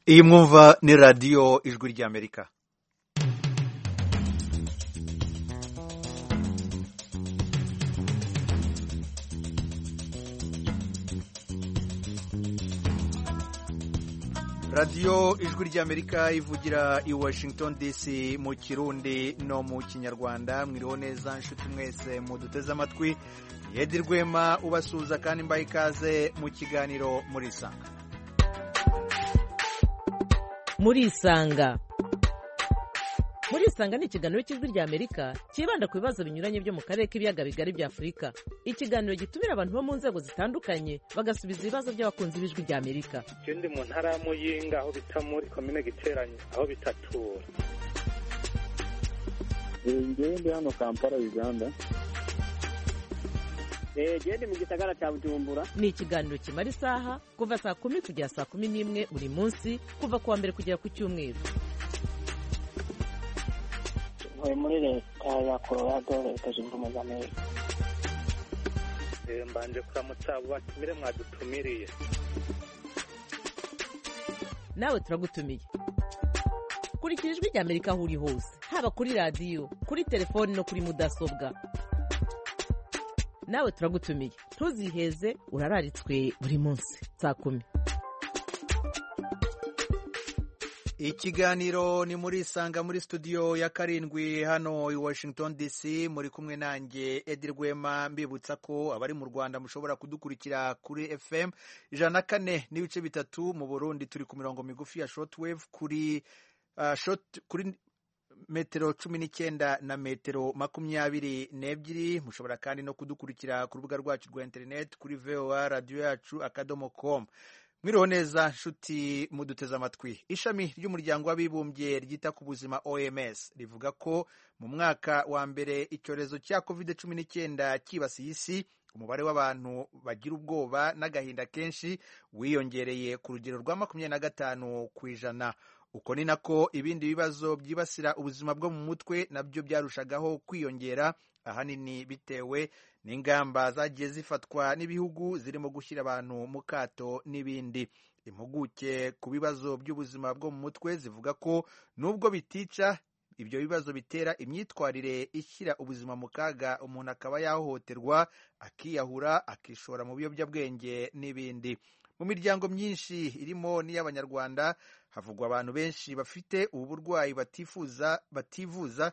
iyi mwumva ni radiyo ijwi ry'Amerika. radiyo ijwi ry'Amerika ivugira i Washington DC mu Kirundi no mu Kinyarwanda. Mwiriho neza nshuti mwese muduteze amatwi. Edi Rwema ubasuhuza kandi mbaye ikaze mu kiganiro Murisanga. Murisanga ni ikiganiro cy'ijwi ry'Amerika kibanda ku bibazo binyuranye byo mu karere k'ibiyaga bigari bya Afurika. Ikiganiro gitumira abantu bo mu nzego zitandukanye bagasubiza ibibazo by'abakunzi b'ijwi ry'Amerika. Ndi mu ntara ya Muyinga aho bita muri komine Giteranyi aho bitatura. Ndi hano Kampala Uganda. Ndi mu gisagara cya Bujumbura. Ni ikiganiro kimara isaha kuva saa 10 kugera saa 11 buri munsi kuva kuwa mbere kugera ku cyumweru. Muri leta ya Colorado leta zunze ubumwe za Amerika. Mbanje kuramutsa abo batumire mwadutumiriye. Nawe turagutumiye. Kurikira ijwi ry'Amerika aho uri hose, haba kuri radiyo, kuri telefoni no kuri mudasobwa. Nawe turagutumiye. Ntuziheze, urararitswe buri munsi saa 10. Ikiganiro ni Murisanga muri studio ya 7 hano i Washington DC. Muri kumwe nanjye Edi Rwema, mbibutsa ko abari mu Rwanda mushobora kudukurikira kuri FM 104 n'ibice bitatu. Mu Burundi turi ku mirongo migufi ya shortwave kuri metero 19 na metero 22. Mushobora kandi no kudukurikira ku rubuga rwacu rwa internet kuri VOA radio yacu @com. Mwiriho neza nshuti muduteze amatwi. Ishami ry'umuryango w'abibumbye ryita ku buzima OMS rivuga ko mu mwaka wa mbere icyorezo cya COVID-19 kibasiye isi, umubare w'abantu bagira ubwoba n'agahinda kenshi wiyongereye ku rugero rwa 25%. Uko ni nako ibindi bibazo byibasira ubuzima bwo mu mutwe nabyo byarushagaho kwiyongera, ahanini bitewe n'ingamba zagiye zifatwa n'ibihugu zirimo gushyira abantu mu kato n'ibindi. Impuguke ku bibazo by'ubuzima bwo mu mutwe zivuga ko nubwo bitica, ibyo bibazo bitera imyitwarire ishyira ubuzima mu kaga, umuntu akaba yahohoterwa, akiyahura, akishora mu biyobyabwenge n'ibindi. Mu miryango myinshi irimo n'iy'Abanyarwanda havugwa abantu benshi bafite ubu burwayi bativuza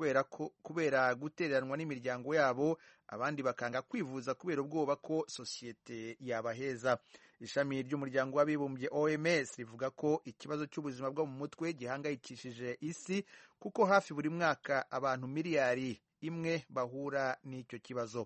kubera gutereranwa n'imiryango yabo, abandi bakanga kwivuza kubera ubwoba ko sosiyete yabaheza. Ishami ry'umuryango w'abibumbye OMS rivuga ko ikibazo cy'ubuzima bwo mu mutwe gihangayikishije isi, kuko hafi buri mwaka abantu miliyari 1 bahura n'icyo kibazo.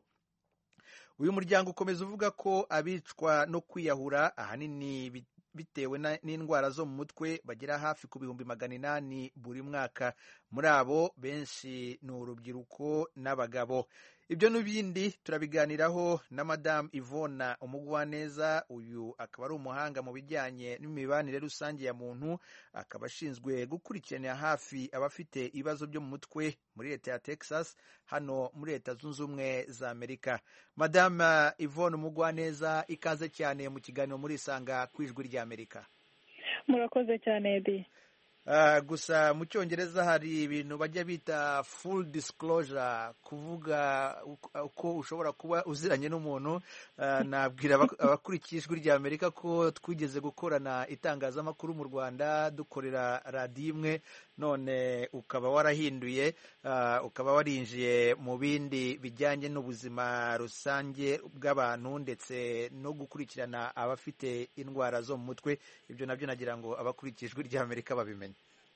Uyu muryango ukomeza uvuga ko abicwa no kwiyahura ahanini bitewe n'indwara zo mu mutwe bagera hafi ku 800 buri mwaka. Muri abo benshi ni urubyiruko n'abagabo. Ibyo n'ibindi turabiganiraho na Madame Yvonne Umugwaneza. Uyu akaba ari umuhanga mu bijyanye n'imibanire rusange ya muntu, akaba ashinzwe gukurikiranira hafi abafite ibibazo byo mu mutwe muri leta ya Texas hano muri leta zunze ubumwe za Amerika. Madame Yvonne Umugwaneza, ikaze cyane mu kiganiro Murisanga ku ijwi ry'Amerika. Murakoze cyane Edi. Gusa mu Cyongereza hari ibintu bajya bita full disclosure, kuvuga uko ushobora kuba uziranye n'umuntu. Nabwira abakurikiye ijwi ry'Amerika ko twigeze gukorana itangazamakuru mu Rwanda dukorera radiyo imwe, none ukaba warahinduye, ukaba warinjiye mu bindi bijyanye n'ubuzima rusange bw'abantu ndetse no gukurikirana abafite indwara zo mu mutwe. Ibyo nabyo nagira ngo abakurikiye ijwi ry'Amerika babimenye.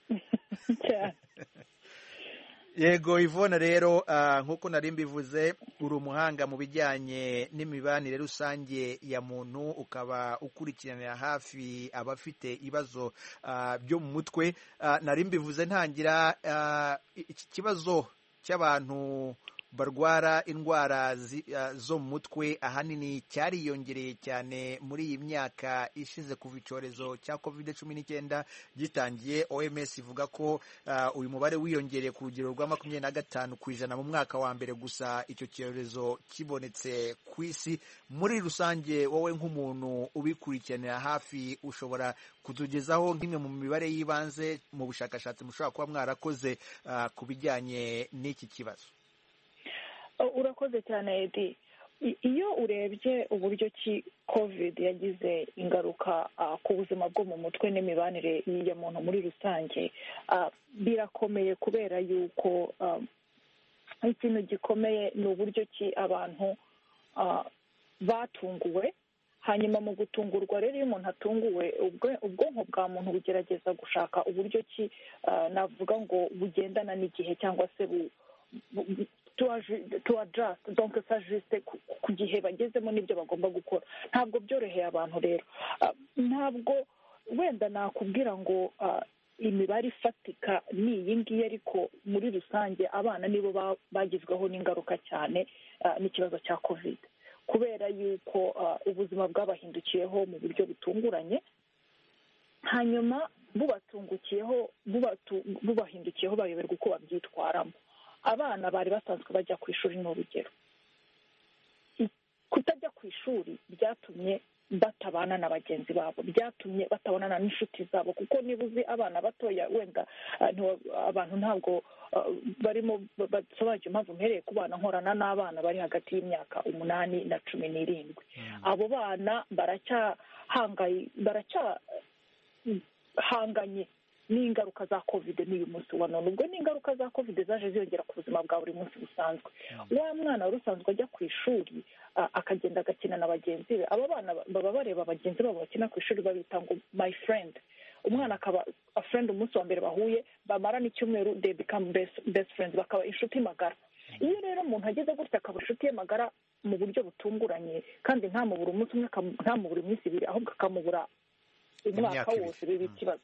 Yego Yvonne, rero nk'uko nari mbivuze, uri umuhanga mu bijyanye n'imibanire rusange ya muntu, ukaba ukurikiranira hafi abafite ibibazo byo mu mutwe. Nari mbivuze ntangira, iki kibazo cy'abantu barwara indwara zo mu mutwe ahanini cyariyongereye cyane muri iyi myaka ishize kuva icyorezo cya COVID-19 gitangiye. OMS ivuga ko uyu mubare wiyongereye ku rugero rwa 25% mu mwaka wa mbere gusa icyo cyorezo kibonetse ku isi. Muri rusange wowe nk'umuntu ubikurikiranira hafi ushobora kutugezaho nk'imwe mu mibare y'ibanze mu bushakashatsi mushobora kuba mwarakoze ku bijyanye n'iki kibazo? Urakoze cyane Edi. Iyo urebye uburyo ki covid yagize ingaruka ku buzima bwo mu mutwe n'imibanire ya muntu muri rusange, birakomeye kubera yuko ikintu gikomeye ni uburyo ki abantu batunguwe. Hanyuma mu gutungurwa rero, iyo umuntu atunguwe, ubwonko bwa muntu bugerageza gushaka uburyo ki navuga ngo bugendana n'igihe cyangwa se to adjust, donc s'ajuster ku gihe bagezemo n'ibyo bagomba gukora. Ntabwo byoroheye abantu rero. Ntabwo wenda nakubwira ngo imibare ifatika ni iyi ngiyi, ariko muri rusange abana nibo bagizweho n'ingaruka cyane n'ikibazo cya covid, kubera yuko ubuzima bwabahindukiyeho mu buryo butunguranye, hanyuma bubahindukiyeho bayoberwa uko babyitwaramo. Abana bari basanzwe bajya ku ishuri ni urugero. Kutajya ku ishuri byatumye batabana na bagenzi babo, byatumye batabonana n'inshuti zabo, kuko niba uzi abana batoya, wenda abantu ntabwo barimo basobanukira impamvu mpereye ku bana nkorana n'abana bari hagati y'imyaka 8 na 17. Abo bana baracyahanganye n'ingaruka za covid n'uyu munsi wa none. Ubwo n'ingaruka za covid zaje ziyongera ku buzima bwa buri munsi busanzwe. Wa mwana wari usanzwe ajya ku ishuri akagenda agakina na bagenzi be, aba bana baba bareba bagenzi babo bakina ku ishuri babita ngo my friend. Umwana akaba a friend umunsi wa mbere bahuye, bamara n'icyumweru they become best friends, bakaba inshuti magara. Iyo rero umuntu ageze gutya akaba inshuti ye magara mu buryo butunguranye, kandi ntamubura umunsi umwe, ntamubura iminsi ibiri, ahubwo akamubura umwaka wose, biba ikibazo.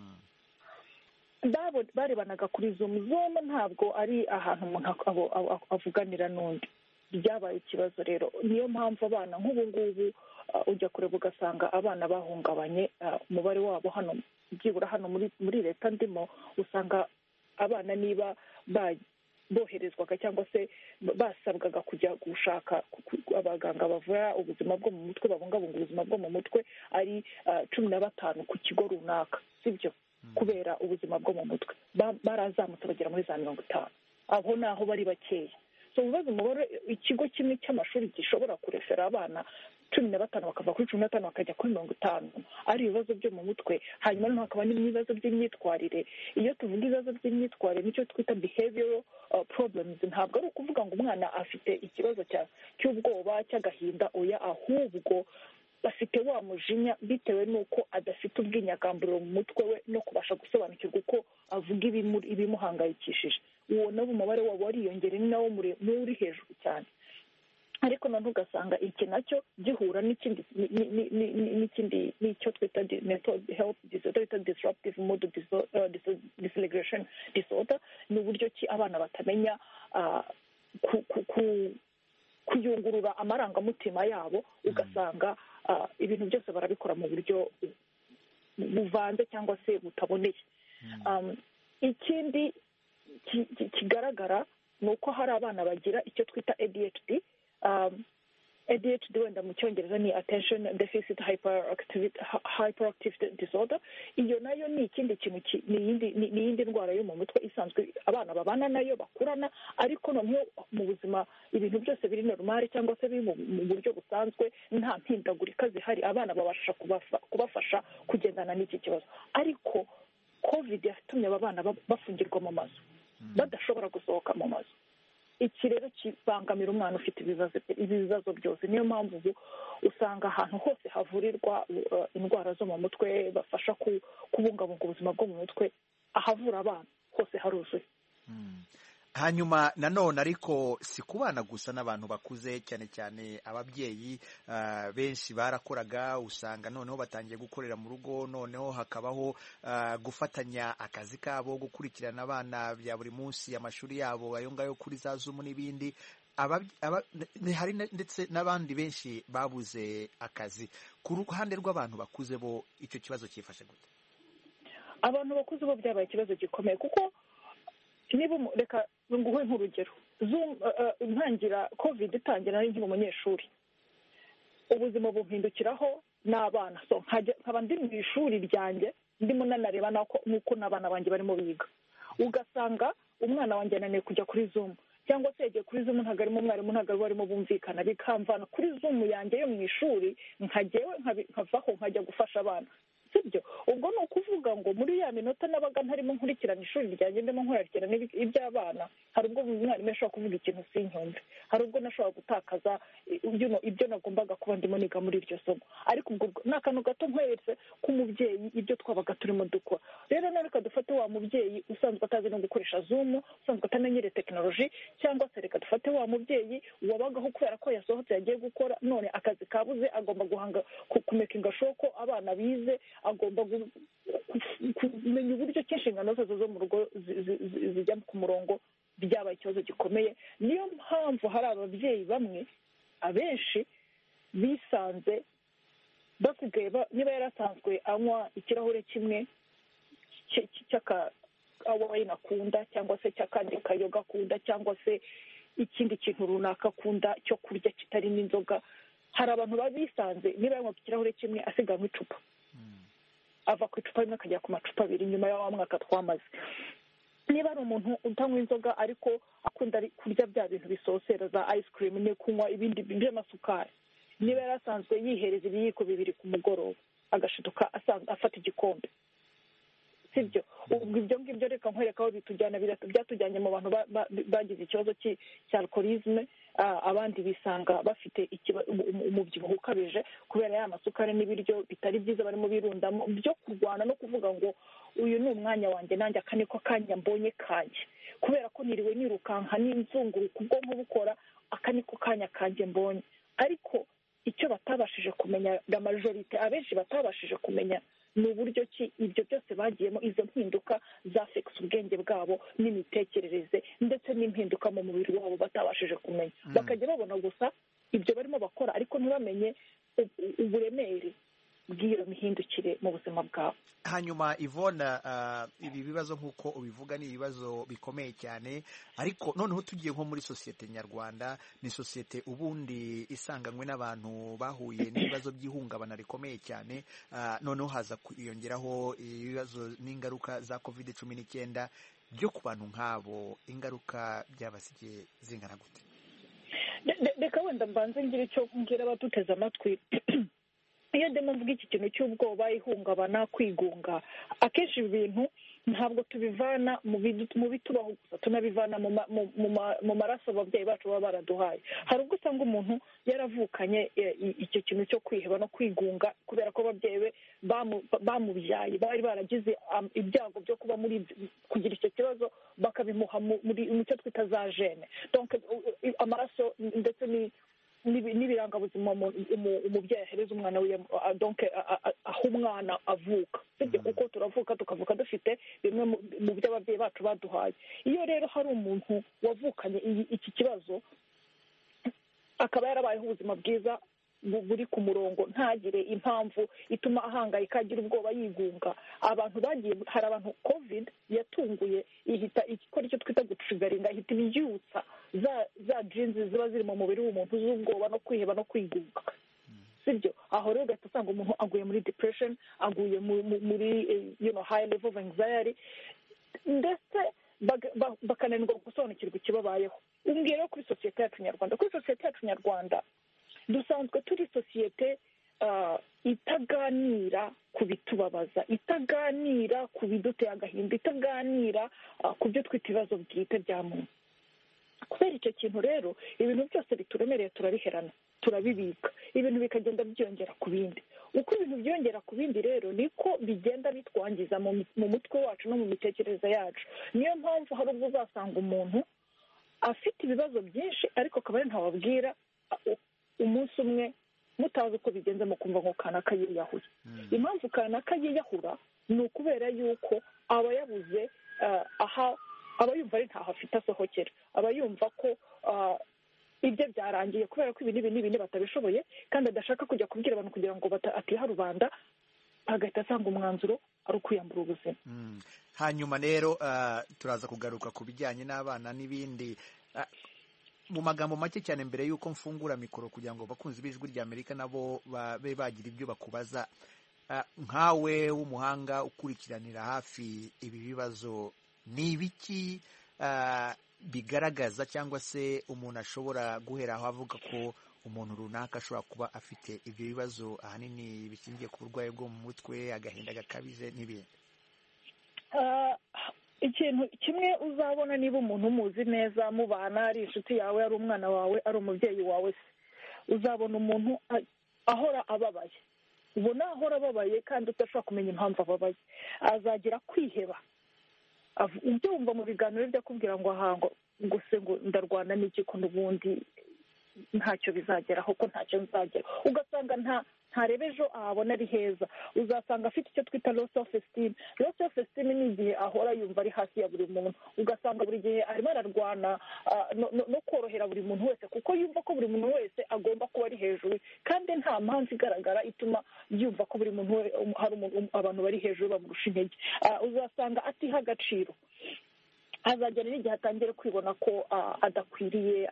Barebanaga kuri Zoom ntabwo ari ahantu umuntu avuganira n'undi. Byabaye ikibazo rero. Niyo mpamvu abana nk'ubu ngubu ujya kureba ugasanga abana bahungabanye. Umubare wabo hano, byibura hano muri leta ndimo, usanga abana niba boherezwaga cyangwa se basabwaga kujya gushaka abaganga bavura ubuzima bwo mu mutwe, babungabunga ubuzima bwo mu mutwe, ari 15 ku kigo runaka, sibyo? Kubera ubuzima bwo mu mutwe barazamutse bagera muri za 50. Aho naho bari bakeya. So ubaze umubare ikigo kimwe cy'amashuri gishobora kurefera abana 15 bakava kuri 15 bakajya kuri 50 ari ibibazo byo mu mutwe. Hanyuma noneho hakaba n'ibibazo by'imyitwarire. Iyo tuvuga ibibazo by'imyitwarire nicyo twita behavioral problems. Ntabwo ari ukuvuga ngo umwana afite ikibazo cy'ubwoba, cy'agahinda, oya, ahubwo bafite wa mujinya bitewe n'uko adafite ubwinyagamburiro mu mutwe we no kubasha gusobanukirwa uko avuga ibimuhangayikishije. Uwo nabo umubare wabo wariyongera, ni nawo uri hejuru cyane. Ariko none ugasanga iki nacyo gihura n'icyo twita mental health disorder, disruptive mood dysregulation disorder. Ni uburyo ki abana batamenya kuyungurura amarangamutima yabo, ugasanga ibintu byose barabikora mu buryo buvanze cyangwa se butaboneye. Ikindi kigaragara ni uko hari abana bagira icyo twita ADHD. ADHD wenda mu cyongereza ni attention deficit hyperactive disorder. Iyo nayo ni ikindi kintu, ni iyindi ndwara yo mu mutwe isanzwe abana babana nayo bakurana, ariko noneho mu buzima ibintu byose biri normal cyangwa se biri mu buryo busanzwe, nta mpindagurika zihari, abana babasha kubafasha kugendana n'iki kibazo. Ariko covid yatumye aba bana bafungirwa mu mazu, badashobora gusohoka mu mazu. Iki rero kibangamira umwana ufite ibibazo byose. Niyo mpamvu ubu usanga ahantu hose havurirwa indwara zo mu mutwe, bafasha kubungabunga ubuzima bwo mu mutwe, ahavura abana hose haruzuye. hanyuma nanone ariko si ku bana gusa n'abantu bakuze cyane cyane ababyeyi benshi barakoraga usanga noneho batangiye gukorera mu rugo noneho hakabaho gufatanya akazi kabo gukurikirana abana bya buri munsi amashuri yabo ayo ngayo kuri za Zoom n'ibindi hari ndetse n'abandi benshi babuze akazi ku ruhande rw'abantu bakuze bo icyo kibazo cyifashe gute abantu bakuze bo byabaye ikibazo gikomeye kuko niba reka nguhe nk'urugero ntangira covid itangira nari nkiri umunyeshuri ubuzima bumpindukiraho n'abana nkaba ndi mu ishuri ryanjye ndimo nanareba nuko n'abana banjye barimo biga ugasanga umwana wanjye ananiwe kujya kuri Zoom cyangwa se yagiye kuri Zoom ntabwo arimo umwarimu ntabwo barimo bumvikana bikamvana kuri Zoom yanjye yo mu ishuri nkavaho nkajya gufasha abana sibyo ubwo ni ukuvuga ngo muri ya minota nabaga ntarimo nkurikirana ishuri ryanjye ndimo nkurikirana iby'abana hari ubwo umwarimu ashobora kuvuga ikintu sinyumve hari ubwo nashobora gutakaza ibyo nagombaga kuba ndimo niga muri iryo somo ariko ubwo ni akantu gato nkweretse k'umubyeyi ibyo twabaga turimo dukora rero nawe reka dufate wa mubyeyi usanzwe atazi no gukoresha Zoom usanzwe atamenyereye tekinoloji cyangwa se reka dufate wa mubyeyi wabagaho kubera ko yasohotse yagiye gukora none akazi kabuze agomba guhanga kumekinga sure ko abana bize agomba kumenya uburyo ki inshingano zose zo mu rugo zijya ku murongo byabaye ikibazo gikomeye niyo mpamvu hari ababyeyi bamwe abenshi bisanze basigaye niba yarasanzwe anywa ikirahure kimwe cy'akawayini akunda cyangwa se cy'akandi kayoga akunda cyangwa se ikindi kintu runaka akunda cyo kurya kitarimo inzoga hari abantu baba bisanze niba yanywa ikirahure kimwe asiganwa icupa ava ku icupa rimwe akajya ku macupa abiri nyuma ya wa mwaka twamaze niba ari umuntu utanywa inzoga ariko akunda kurya bya bintu bisosera za ice cream ni kunywa ibindi by'amasukari niba yari asanzwe yihereza ibiyiko bibiri ku mugoroba agashiduka afata igikombe sibyo ubwo ibyo ngibyo reka nkwereka aho byatujyanye mu bantu bagize ikibazo cya alcoholisme abandi bisanga bafite umubyibuho ukabije kubera ya masukari n'ibiryo bitari byiza barimo birundamo byo kurwana no kuvuga ngo uyu ni umwanya wanjye nanjye aka niko kanya mbonye kanjye kubera ko niriwe nirukanka n'inzunguruka ubwonko bukora aka niko kanya kanjye mbonye ariko icyo batabashije kumenya la majorite abenshi batabashije kumenya ni uburyo ki ibyo byose bagiyemo izo mpinduka zafekisa ubwenge bwabo n'imitekerereze ndetse n'impinduka mu mubiri wabo batabashije kumenya bakajya babona gusa ibyo barimo bakora ariko ntibamenye uburemere bw'iyo mihindukire mu buzima bwabo. Hanyuma Yvonne, ibi bibazo nk'uko ubivuga ni ibibazo bikomeye cyane, ariko noneho tugiye nko muri sosiyete nyarwanda, ni sosiyete ubundi isanganywe n'abantu bahuye n'ibibazo by'ihungabana rikomeye cyane, noneho haza kwiyongeraho ibibazo n'ingaruka za COVID-19 byo ku bantu nk'abo, ingaruka byabasigiye zingana gute? Reka wenda mbanze ngira icyo mbwira abaduteze amatwi. Iyo ndimo mvuga iki kintu cy'ubwoba, ihungabana, kwigunga, akenshi ibi bintu ntabwo tubivana mu bitubaho gusa, tunabivana mu maraso ababyeyi bacu baba baraduhaye. Hari ubwo usanga umuntu yaravukanye icyo kintu cyo kwiheba no kwigunga kubera ko ababyeyi be bamubyaye bari baragize ibyago byo kuba kugira icyo kibazo, bakabimuha mu cyo twita za gene. Donc amaraso ndetse n'ibirangabuzima umubyeyi ahereza umwana we, donc aho umwana avuka, sibyo? kuko turavuka tukavuka dufite bimwe mu byo ababyeyi bacu baduhaye. Iyo rero hari umuntu wavukanye iki kibazo akaba yarabayeho ubuzima bwiza buri ku murongo, ntagire impamvu ituma ahangayika, agira ubwoba, yigunga, hari abantu covid yatunguye ihita ikora icyo twita gutrigaringa, ihita ibyutsa za genes ziba ziri mu mubiri w'umuntu z'ubwoba no kwiheba no kwigunga, sibyo? Aho rero ugahita usanga umuntu aguye muri depression, aguye muri high level of anxiety, ndetse bakananirwa gusobanukirwa ikibabayeho. Umbwira kuri sosiyete yacu nyarwanda, dusanzwe turi sosiyete itaganira ku bitubabaza, itaganira ku biduteye agahinda, itaganira ku byo twita ibibazo bwite bya muntu. Kubera icyo kintu rero ibintu byose bituremereye turabiherana, turabibika, ibintu bikagenda byiyongera ku bindi. Uko ibintu byiyongera ku bindi rero niko bigenda bitwangiza mu mutwe wacu no mu mitekerereze yacu. Niyo mpamvu hari ubwo uzasanga umuntu afite ibibazo byinshi ariko akaba ari ntawabwira umunsi umwe mutazi uko bigenze mu kumva ngo kanaka yiyahuye. Impamvu kanaka yiyahura ni ukubera yuko aba yabuze aba yumva ari ntaho afite asohokera, aba yumva ko ibyo byarangiye kubera ko ibi n'ibi batabishoboye, kandi adashaka kujya kubwira abantu kugira ngo atiha rubanda, agahita asanga umwanzuro ari ukwiyambura ubuzima. Hanyuma rero turaza kugaruka ku bijyanye n'abana n'ibindi mu magambo make cyane mbere y'uko mfungura mikoro kugira ngo bakunzi b'ijwi rya Amerika nabo babe bagira ibyo bakubaza. Nkawe w'umuhanga ukurikiranira hafi ibi bibazo, ni ibiki bigaragaza cyangwa se umuntu ashobora guhera aho avuga ko umuntu runaka ashobora kuba afite ibyo bibazo ahanini bishingiye ku burwayi bwo mu mutwe, agahinda gakabije n'ibindi? Ikintu kimwe uzabona niba umuntu umuzi neza, mubana, ari inshuti yawe, ari umwana wawe, ari umubyeyi wawe se, uzabona umuntu ahora ababaye, ubona ahora ababaye kandi udashobora kumenya impamvu ababaye. Azagira kwiheba, ubyumva mu biganiro byo akubwira ngo ngo se ngo ndarwana n'iki ko n'ubundi ntacyo bizageraho, ko ntacyo nzagera, ugasanga ntarebe ejo ahabona ari heza. Uzasanga afite icyo twita low self esteem. Low self esteem ni igihe ahora yumva ari hasi ya buri muntu, ugasanga buri gihe arimo ararwana no korohera buri muntu wese, kuko yumva ko buri muntu wese agomba kuba ari hejuru, kandi nta mpamvu igaragara ituma yumva ko buri muntu hari abantu bari hejuru bamurusha intege. Uzasanga atiha agaciro, azagera n'igihe atangira kwibona ko adakwiriye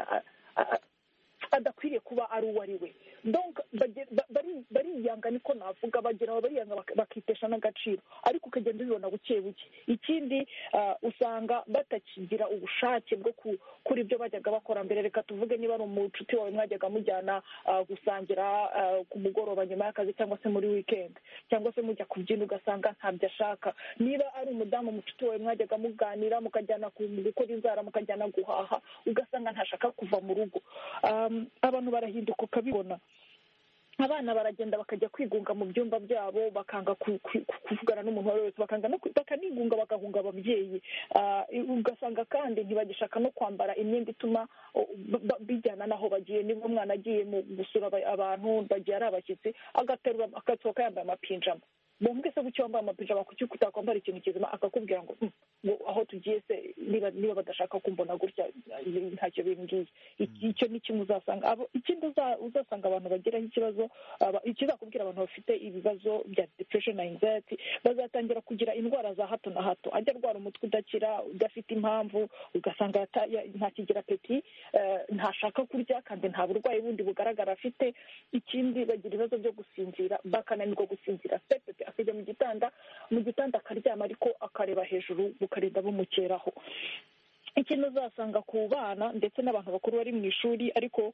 kuba ari uwo ari we. Donc bariyanga, niko navuga, bageraho bariyanga bakitesha n'agaciro, ariko ukagenda ubibona buke buke. Ikindi usanga batakigira ubushake bwo kuri ibyo bajyaga bakora mbere. Reka tuvuge niba ari umucuti wawe mwajyaga mujyana gusangira ku mugoroba nyuma y'akazi cyangwa se muri weekend, cyangwa se mujya kubyina, ugasanga ntabyo ashaka. Niba ari umudamu umucuti wawe mwajyaga muganira, mukajyana gukora inzara, mukajyana guhaha, ugasanga ntashaka kuva mu rugo. Abantu barahinduka ukabibona. Abana baragenda bakajya kwigunga mu byumba byabo, bakanga kuvugana n'umuntu wese, bakanigunga, bagahunga ababyeyi. Ugasanga kandi ntibagishaka no kwambara imyenda ituma bijyana n'aho bagiye. Niba umwana agiye mu gusura abantu, bagiye ari abashyitsi, agasohoka yambaye amapinjama. Mwumve se kuki wambaye amapinjama, kuki utakwambara ikintu kizima? Akakubwira ngo aho tugiye se niba badashaka kumbona gutya ntacyo bimbwiye. Icyo ni kimwe uzasanga. Ikindi uzasanga abantu bagiraho ikibazo, ikizakubwira abantu bafite ibibazo bya depression na anxiety, bazatangira kugira indwara za hato na hato. Ajya arwara umutwe udakira, udafite impamvu, ugasanga ntakigira apeti, ntashaka kurya, kandi nta burwayi bundi bugaragara afite. Ikindi bagira ibibazo byo gusinzira, bakananirwa gusinzira, akajya mu gitanda akaryama ariko akareba hejuru, bukarinda bumukeraho. Ikintu uzasanga ku bana ndetse n'abantu bakuru bari mu ishuri ariko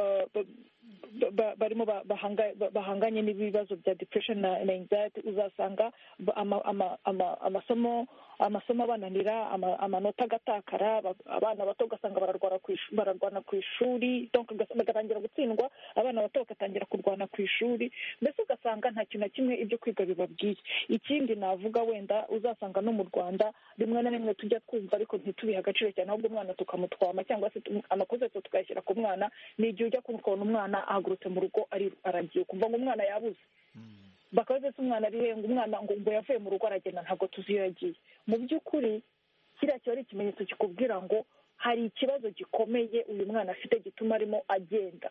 barimo bahanganye n'ibibazo bya depression na anxiety, uzasanga amasomo abananira, amanota agatakara, abana bato ugasanga bararwana ku ishuri, donc bagatangira gutsindwa, abana bato bagatangira kurwana ku ishuri, mbese ugasanga nta kintu na kimwe ibyo kwiga bibabwiye. Ikindi navuga, wenda uzasanga no mu Rwanda rimwe na rimwe tujya twumva ariko ntitubihe agaciro cyane, ahubwo umwana tukamutwama cyangwa se amakosa yose tukayashyira ku mwana. Ni igihe ujya kubona umwana ahagurutse mu rugo aragiye, kumva ngo umwana yabuze, bakabaza se umwana ari he, ngo umwana ngo yavuye mu rugo aragenda, ntabwo tuzi iyo yagiye. Mu by'ukuri kiriya kiba ari ikimenyetso kikubwira ngo hari ikibazo gikomeye uyu mwana afite gituma arimo agenda.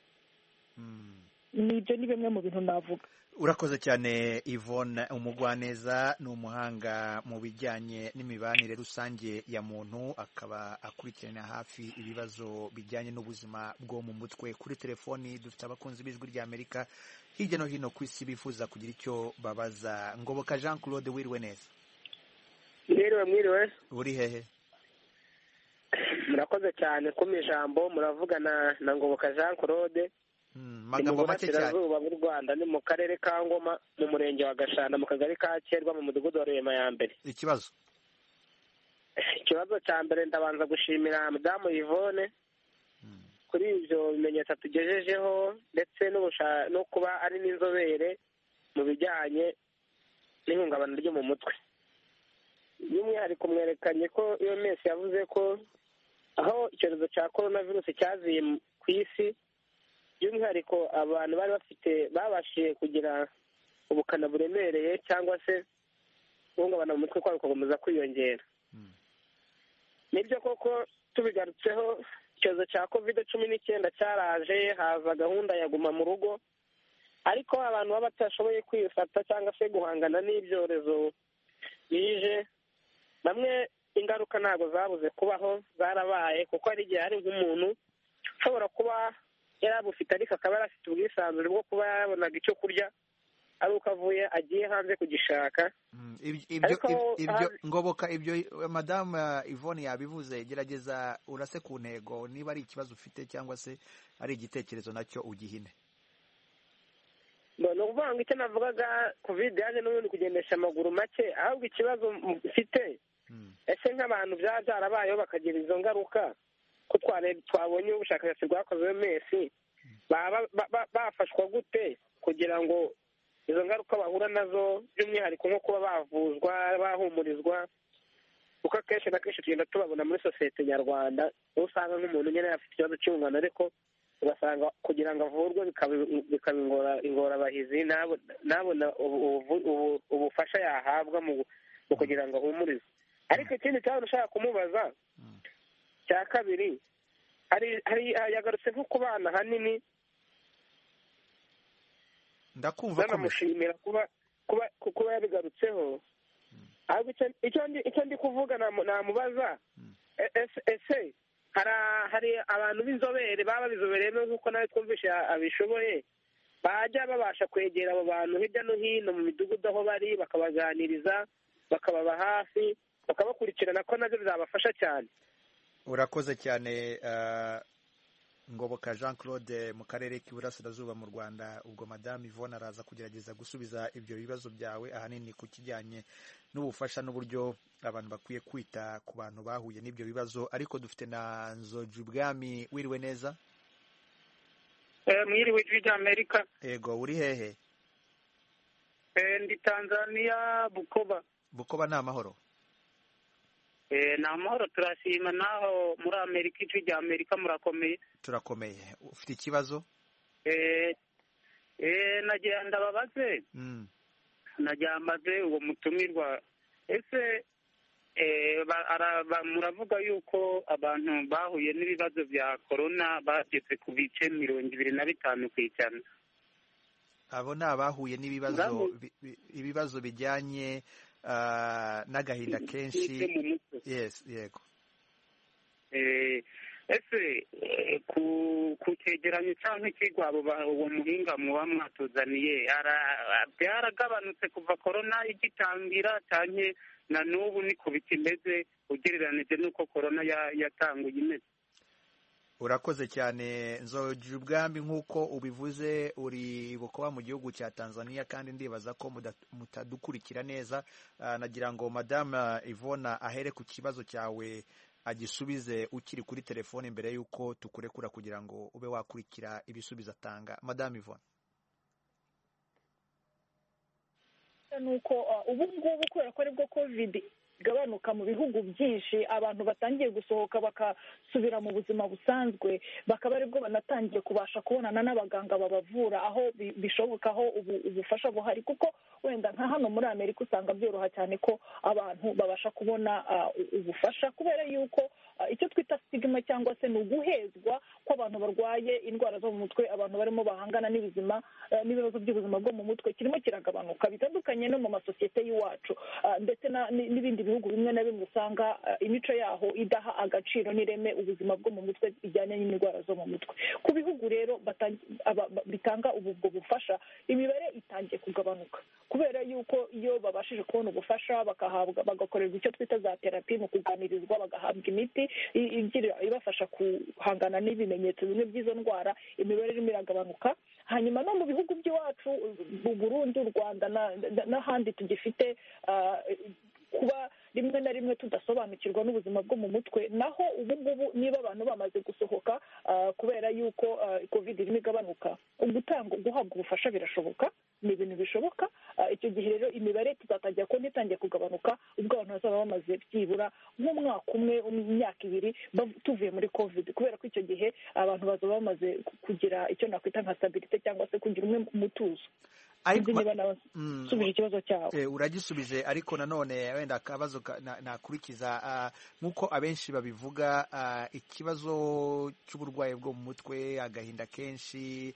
Nibyo ni bimwe mu bintu navuga. Urakoze cyane Yvonne Umugwaneza, ni umuhanga mu bijyanye n'imibanire rusange ya muntu, akaba akurikirana hafi ibibazo bijyanye n'ubuzima bwo mu mutwe. Kuri telefoni dufite abakunzi b'ijwi rya Amerika hirya no hino ku isi bifuza kugira icyo babaza. Ngoboka Jean Claude, wiriwe neza? Mwiriwe. Uri hehe? Murakoze cyane kuma ijambo, muravugana na Ngoboka Jean Claude. Magambo make cyane. Mu Rwanda ni mu karere ka Ngoma, mu murenge wa Gashanda, mu kagari ka Cyerwa, mu mudugudu wa Rurema ya mbere. Ikibazo cya mbere ndabanza gushimira Madamu Yvonne kuri ibyo bimenyetso tugejejeho, ndetse no kuba ari n'inzobere mu bijyanye n'ihungabana ryo mu mutwe. By'umwihariko mwerekanye ko iyo mesi yavuze ko aho icyorezo cya korona virusi cyaziye ku isi, by'umwihariko abantu bari babashije kugira ubukana buremereye cyangwa se guhungabana mu mutwe kwabo gukomeza kwiyongera. Nibyo koko tubigarutseho, icyorezo cya COVID-19 cyaraje, haza gahunda ya guma mu rugo, ariko abantu baba batashoboye kwifata cyangwa se guhangana n'ibyorezo bije, bamwe ingaruka ntabwo zabuze kubaho, zarabaye, kuko hari igihe hari nk'umuntu ushobora kuba yari abufite ariko akaba yari afite ubwisanzure bwo kuba yabonaga icyo kurya ari uko avuye agiye hanze kugishaka. Ngoboka, ibyo madamu Yvonne yabivuze, gerageza urase ku ntego, niba ari ikibazo ufite cyangwa se ari igitekerezo nacyo ugihine. Ni ukuvuga ngo icyo navugaga, covid yaje n'ubundi kugendesha amaguru make, ahubwo ikibazo mfite, ese nk'abantu byaba byarabayeho bakagira izo ngaruka, ko twabonye ubushakashatsi bwakozwe mesi, bafashwa gute kugira ngo izo ngaruka bahura nazo, by'umwihariko nko kuba bavuzwa, bahumurizwa, kuko akenshi na kenshi tugenda tubabona muri sosiyete nyarwanda, aho usanga nk'umuntu nyine afite ikibazo cy'ubungano, ariko ugasanga kugira ngo avurwe bikaba ingorabahizi, ntabona ubufasha yahabwa mu kugira ngo ahumurizwe. Ariko ikindi cyaba ushaka kumubaza cya kabiri, yagarutse nko ku bana hanini, ndakumva ko namushimira kuba yabigarutseho. Ahubwo icyo ndi kuvuga namubaza, ese hari abantu b'inzobere baba bizobereyemo nk'uko nawe twumvishe abishoboye, bajya babasha kwegera abo bantu hirya no hino mu midugudu aho bari, bakabaganiriza, bakababa hafi, bakabakurikirana, ko nabyo bizabafasha cyane. Urakoze cyane Ngoboka Jean Claude mu karere k'Iburasirazuba mu Rwanda. Ubwo Madame Yvonne araza kugerageza gusubiza ibyo bibazo byawe, ahanini ku kijyanye n'ubufasha n'uburyo abantu bakwiye kwita ku bantu bahuye n'ibyo bibazo. Ariko dufite na Nzoji Ubwami. Wiriwe neza? Mwiriwe ijwi ry'Amerika. Yego, uri hehe? Ndi Tanzania, Bukoba. Bukoba ni amahoro? Ni amahoro, turashima. Naho muri Amerika, ijwi ry'Amerika murakomeye? Turakomeye. Ufite ikibazo? nagira ndababaze nagira mbaze uwo mutumirwa, ese muravuga yuko abantu bahuye n'ibibazo bya korona bageze ku bice 25%. abo ni abahuye n'ibibazo bijyanye n'agahinda kenshi. Yes, yego. Ese ku cyegeranyo cyangwa ikigwabo uwo muhinga muba mwatuzaniye byaragabanutse kuva korona igitangira cyane na n'ubu niko bikimeze ugereranije n'uko korona yatanguye imeze? Urakoze cyane Nzoji Ubwami, nk'uko ubivuze uri Bukoba mu gihugu cya Tanzania, kandi ndibaza ko mutadukurikira neza. Nagira ngo Madame Yvonne ahere ku kibazo cyawe agisubize ukiri kuri telefone mbere y'uko tukurekura kugira ngo ube wakurikira ibisubizo atanga. Madame Yvonne. Nuko ubu ngubu kubera ko aribwo covid gabanuka mu bihugu byinshi, abantu batangiye gusohoka bakasubira mu buzima busanzwe, bakaba aribwo banatangiye kubasha kubonana n'abaganga babavura aho bishoboka, aho ubufasha buhari. Kuko wenda nka hano muri Amerika usanga byoroha cyane ko abantu babasha kubona ubufasha, kubera yuko icyo twita stigma cyangwa se ni uguhezwa ko abantu barwaye indwara zo mu mutwe, abantu barimo bahangana n'ibibazo by'ubuzima bwo mu mutwe kirimo kiragabanuka, bitandukanye no mu masosiyete y'iwacu, ndetse n'ibindi bihugu bimwe na bimwe usanga imico yaho idaha agaciro n'ireme ubuzima bwo mu mutwe bijyanye n'indwara zo mu mutwe. Ku bihugu rero bitanga ubwo bufasha, imibare itangiye kugabanuka, kubera yuko iyo babashije kubona ubufasha bagakorerwa icyo twita za terapi, mu kuganirizwa, bagahabwa imiti ibafasha guhangana n'ibimenyetso bimwe by'izo ndwara, imibare irimo iragabanuka. Hanyuma no mu bihugu by'iwacu, Burundi, u Rwanda n'ahandi tugifite kuba rimwe na rimwe tudasobanukirwa n'ubuzima bwo mu mutwe, naho ubu ngubu niba abantu bamaze gusohoka kubera yuko covid irimo igabanuka, guhabwa ubufasha birashoboka, ni ibintu bishoboka. Icyo gihe rero imibare tuzatangira kubona itangiye kugabanuka ubwo abantu bazaba bamaze byibura nk'umwaka umwe, imyaka ibiri tuvuye muri covid, kubera ko icyo gihe abantu bazaba bamaze kugira icyo nakwita nka stabilite cyangwa se kugira umwe mutuzo. Subije ikibazo cyawe. Uragisubije, ariko nanone wenda akabazo nakurikiza, nk'uko abenshi babivuga, ikibazo cy'uburwayi bwo mu mutwe, agahinda kenshi,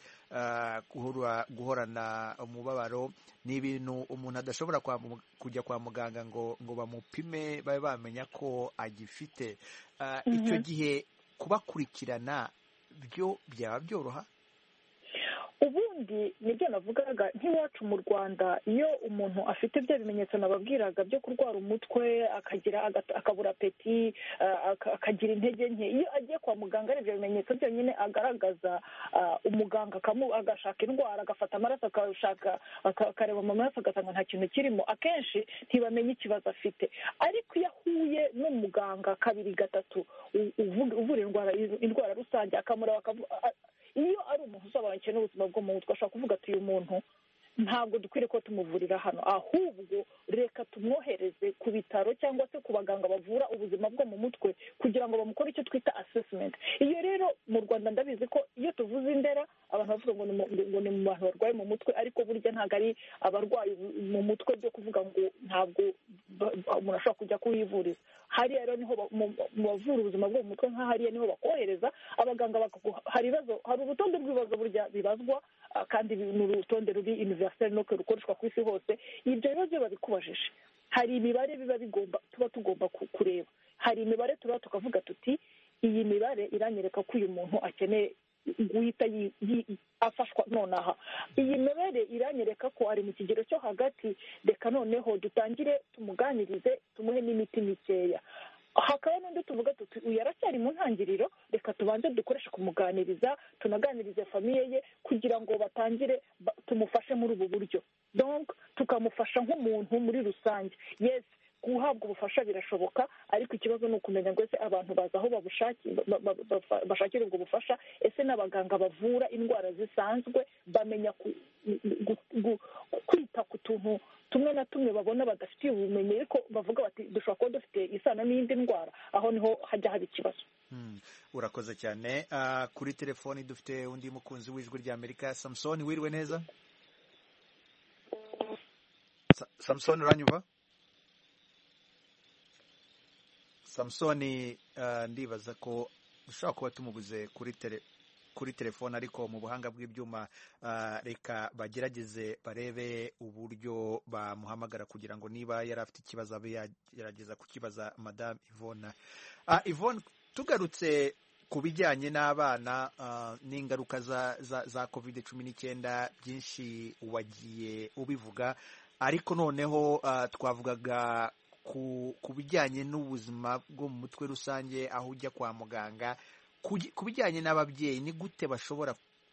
guhorana umubabaro, ni ibintu umuntu adashobora kujya kwa muganga ngo bamupime babe bamenya ko agifite. Icyo gihe kubakurikirana byo byaba byoroha? Ubundi nibyo navugaga, nk'iwacu mu Rwanda iyo umuntu afite bya bimenyetso nababwiraga byo kurwara umutwe, akabura apeti, akagira intege nke, iyo agiye kwa muganga ari ibyo bimenyetso byonyine agaragaza, umuganga agashaka indwara, agafata amaraso, akareba mu maraso agasanga nta kintu kirimo, akenshi ntibamenye ikibazo afite. Ariko iyo ahuye n'umuganga kabiri gatatu uvura indwara rusange, akamureba iyo ari umuntu usobanukiwe n'ubuzima bwo mu mutwe, ashobora kuvuga ati uyu muntu ntabwo dukwiriye ko tumuvurira hano, ahubwo reka tumwohereze ku bitaro cyangwa se ku baganga bavura ubuzima bwo mu mutwe kugira ngo bamukore icyo twita assessment. Iyo rero mu Rwanda ndabizi ko iyo tuvuze Indera abantu bavuga ngo ni mu bantu barwaye mu mutwe, ariko burya ntabwo ari abarwayi mu mutwe byo kuvuga ngo ntabwo umuntu ashobora kujya kuhivuriza. Hariya rero niho mu bavura ubuzima bwo mu mutwe, hariya niho bakohereza abaganga. Hari urutonde rw'ibibazo burya bibazwa, kandi ni urutonde ruri universel no rukoreshwa ku isi hose. Ibyo bibazo babikubajije, hari imibare tuba tugomba kureba. Hari imibare turaba tukavuga tuti iyi mibare iranyereka ko uyu muntu akeneye guhita afashwa nonaha. Iyi mibare iranyereka ko ari mu kigero cyo hagati, reka noneho dutangire tumuganirize, tumuhe n'imiti mikeya. Hakaba n'undi tuvuga tuti uyu aracyari mu ntangiriro, reka tubanze dukoreshe kumuganiriza, tunaganirize famiye ye kugira ngo batangire tumufashe muri ubu buryo. Donc tukamufasha nk'umuntu muri rusange. Yes, guhabwa ubufasha birashoboka, ariko ikibazo ni ukumenya ngo ese abantu baza aho bashakira ubwo bufasha, ese n'abaganga bavura indwara zisanzwe bamenya kwita ku tuntu tumwe na tumwe babona badafitiye ubumenyi, ariko bavuga bati dushobora kuba dufite isano n'iyindi ndwara. Aho niho hajya haba ikibazo. Urakoze cyane. Kuri telefoni dufite undi mukunzi w'ijwi ry'Amerika, Samson. Wiriwe neza Samson? Uranyumva Samson? Ndibaza ko dushobora kuba tumubuze kuri telefone, ariko mu buhanga bw'ibyuma reka bagerageze barebe uburyo bamuhamagara kugira ngo niba yari afite ikibazo abe yagerageza kukibaza Madame Yvonne. Yvonne, tugarutse ku bijyanye n'abana n'ingaruka za COVID-19, byinshi wagiye ubivuga, ariko noneho twavugaga ku bijyanye n'ubuzima bwo mu mutwe rusange, aho ujya kwa muganga. Ku bijyanye n'ababyeyi, ni gute bashobora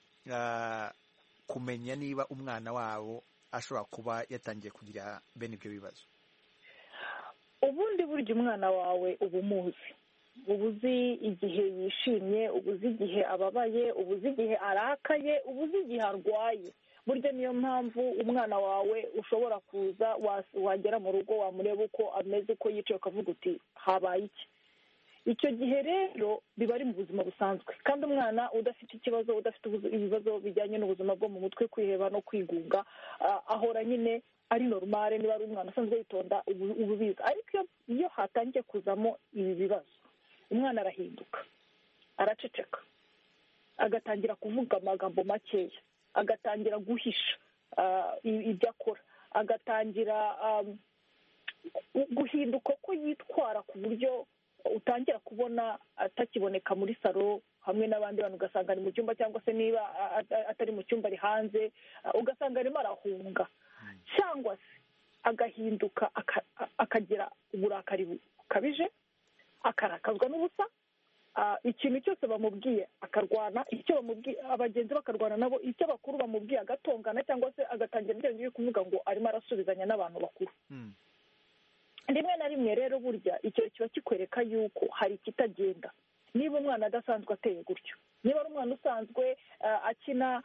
kumenya niba umwana wabo ashobora kuba yatangiye kugira bene ibyo bibazo? Ubundi burya umwana wawe uba umuzi, uba uzi igihe yishimye, uba uzi igihe ababaye, uba uzi igihe arakaye, uba uzi igihe arwaye. Burya niyo mpamvu umwana wawe ushobora kuza, wagera mu rugo wamureba uko ameze, uko yicaye, ukavuga uti habaye iki. Icyo gihe rero biba ari mu buzima busanzwe, kandi umwana udafite ikibazo, udafite ibibazo bijyanye n'ubuzima bwo mu mutwe, kwiheba no kwigunga, ahora nyine ari normale. Niba ari umwana usanzwe yitonda uba ubizi. Ariko iyo hatangiye kuzamo ibi bibazo, umwana arahinduka, araceceka, agatangira kuvuga amagambo makeya, agatangira guhisha ibyo akora, agatangira guhinduka ko yitwara ku buryo utangira kubona atakiboneka muri salo hamwe n'abandi bantu, ugasanga ari mu cyumba, cyangwa se niba atari mu cyumba ari hanze, ugasanga arimo arahunga, cyangwa se agahinduka akagira uburakari bukabije, akarakazwa n'ubusa, ikintu cyose bamubwiye akarwana, icyo bamubwiye abagenzi bakarwana nabo, icyo bakuru bamubwiye agatongana, cyangwa se agatangira ibyo kuvuga ngo arimo arasubizanya n'abantu bakuru. Rimwe na rimwe rero burya icyo kiba kikwereka yuko hari ikitagenda. niba umwana adasanzwe ateye gutyo, niba ari umwana usanzwe akina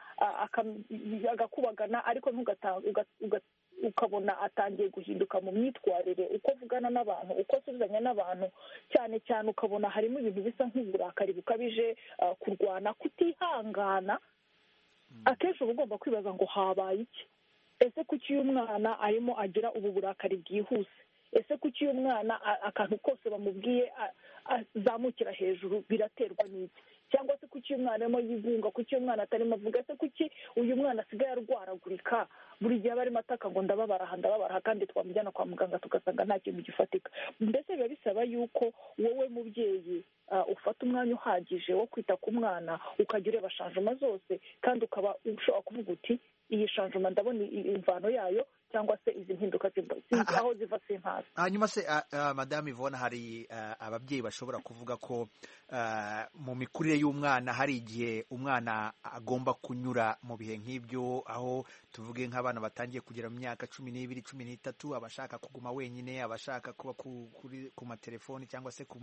agakubagana ariko ukabona atangiye guhinduka mu myitwarire, uko avugana n'abantu, uko asubizanya n'abantu, cyane cyane ukabona harimo ibintu bisa nk'uburakari bukabije, kurwana, kutihangana, akenshi uba ugomba kwibaza ngo habaye iki? Ese kuki uyu mwana arimo agira ubu burakari bwihuse? Ese kuki uyu mwana akantu kose bamubwiye azamukira hejuru biraterwa n'iki? Cyangwa se kuki uyu mwana arimo yigunga, kuki uyu mwana atarimo avuga, ese kuki uyu mwana asigaye arwaragurika, buri gihe aba arimo ataka ngo ndababaraha kandi twamujyana kwa muganga tugasanga nta kintu gifatika. Mbese biba bisaba yuko wowe mubyeyi ufata umwanya uhagije wo kwita ku mwana, ukajya ureba shanjoma zose, kandi ukaba ushobora kuvuga uti iyi shanjoma ndabona imvano yayo, cyangwa se izi mpinduka aho ziva sintazi. Hanyuma se Madame Yvonne, hari ababyeyi bashobora kuvuga ko mu mikurire y'umwana hari igihe umwana agomba kunyura mu bihe nk'ibyo, aho tuvuge nk'abana batangiye kugera mu myaka 12, 13, abashaka kuguma wenyine, abashaka kuba ku matelefoni cyangwa se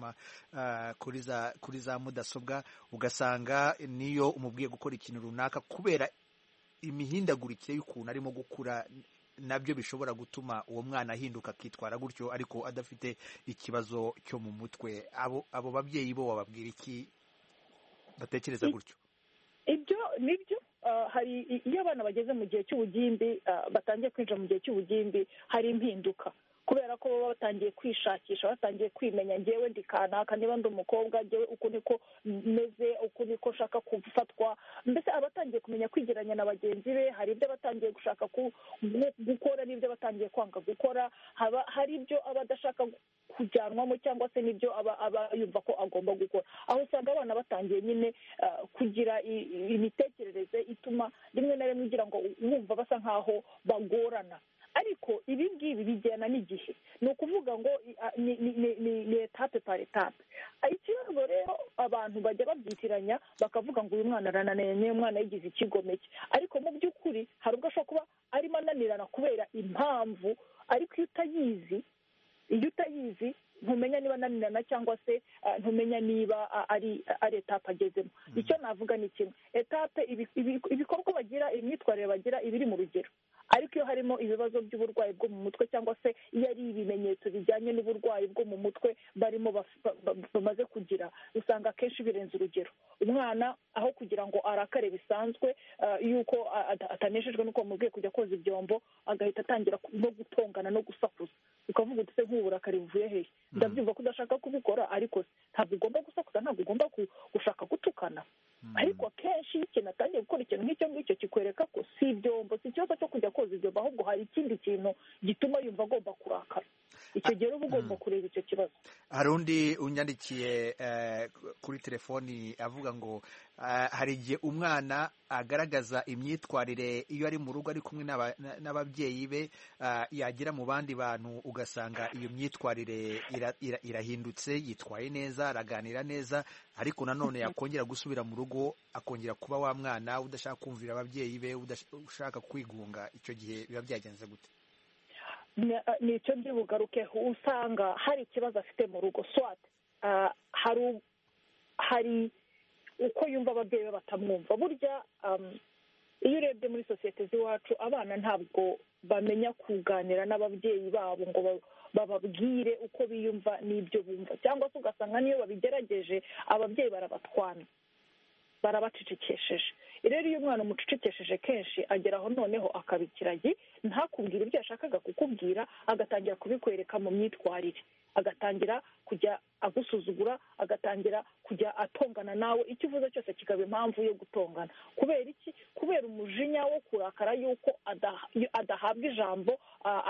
kuri za mudasobwa, ugasanga niyo umubwiye gukora ikintu runaka, kubera imihindagurikire y'ukuntu arimo gukura, nabyo bishobora gutuma uwo mwana ahinduka akitwara gutyo ariko adafite ikibazo cyo mu mutwe. Abo babyeyi bo bababwira iki batekereza gutyo? Ibyo nibyo hari iyo abana bageze mu gihe cy'ubugimbi, batangiye kwinjira mu gihe cy'ubugimbi, hari impinduka, kubera ko baba batangiye kwishakisha, batangiye kwimenya, ngewe ndi kanaka, niba ndi umukobwa ngewe uku niko meze, uku niko nshaka gufatwa. Mbese abatangiye kumenya kwigeranya na bagenzi be, hari ibyo batangiye gushaka gukora n'ibyo batangiye kwanga gukora, hari ibyo aba adashaka kujyanwamo cyangwa se n'ibyo aba yumva ko agomba gukora. Aho usanga abana batangiye nyine kugira imitekerereze ituma rimwe na rimwe ugira ngo wumva basa nk'aho bagorana. Ariko ibi ngibi bijyana n'igihe, ni ukuvuga ngo ni etape par etape. Ikibazo rero abantu bajya babyitiranya bakavuga ngo uyu mwana arananiye, uyu mwana yigize ikigomeke, ariko mu by'ukuri hari ubwo ashobora kuba arimo ananirana kubera impamvu, ariko iyo utayizi ntumenya niba ananirana cyangwa se ntumenya niba ari etape agezemo. Icyo navuga ni kimwe, etape ibikorwa bagira, imyitwarire bagira ibiri mu rugero, ariko iyo harimo ibibazo by'uburwayi bwo mu mutwe cyangwa se iyo ari ibimenyetso bijyanye n'uburwayi bwo mu mutwe barimo bamaze kugira, usanga akenshi birenze urugero. Umwana aho kugira ngo arakare bisanzwe yuko ataneshejwe n'uko bamubwiye kujya koza ibyombo, agahita atangira no gutongana no gusakuza, ukavuga uti se nk'uburakari buvuye hehe? Ndabyumva ko udashaka kubikora, ariko ntabwo ugomba gusakuza, ntabwo ugomba gushaka gutukana. Ariko akenshi iyo ikintu atangiye gukora ikintu nk'icyo ngicyo, kikwereka ko si ibyombo, si ikibazo cyo kujya koza ibyombo, ahubwo hari ikindi kintu gituma yumva agomba kurakara. Icyo gihe uba ugomba kureba icyo kibazo. Hari undi unyandikiye kuri telefoni avuga ngo hari igihe umwana agaragaza imyitwarire iyo ari mu rugo ari kumwe n'ababyeyi be, yagera mu bandi bantu ugasanga iyo myitwarire irahindutse, yitwaye neza, araganira neza, ariko nanone yakongera gusubira mu rugo akongera kuba wa mwana udashaka kumvira ababyeyi be, ushaka kwigunga. Icyo gihe biba byagenze gute? Ni icyo bugarukeho, usanga hari ikibazo afite mu rugo, swat hari uko yumva ababyeyi be batamwumva. Burya iyo urebye muri sosiyete z'iwacu, abana ntabwo bamenya kuganira n'ababyeyi babo ngo bababwire uko biyumva n'ibyo bumva, cyangwa se ugasanga niyo babigerageje ababyeyi barabatwana, barabacecekesheje. Rero iyo umwana umucecekesheje kenshi, ageraho noneho akaba ikiragi, ntakubwire ibyo yashakaga kukubwira, agatangira kubikwereka mu myitwarire, agatangira kujya agusuzugura, agatangira kujya atongana nawe, icyo uvuze cyose kikaba impamvu yo gutongana. Kubera iki? Kubera umujinya wo kurakara yuko adahabwa ijambo,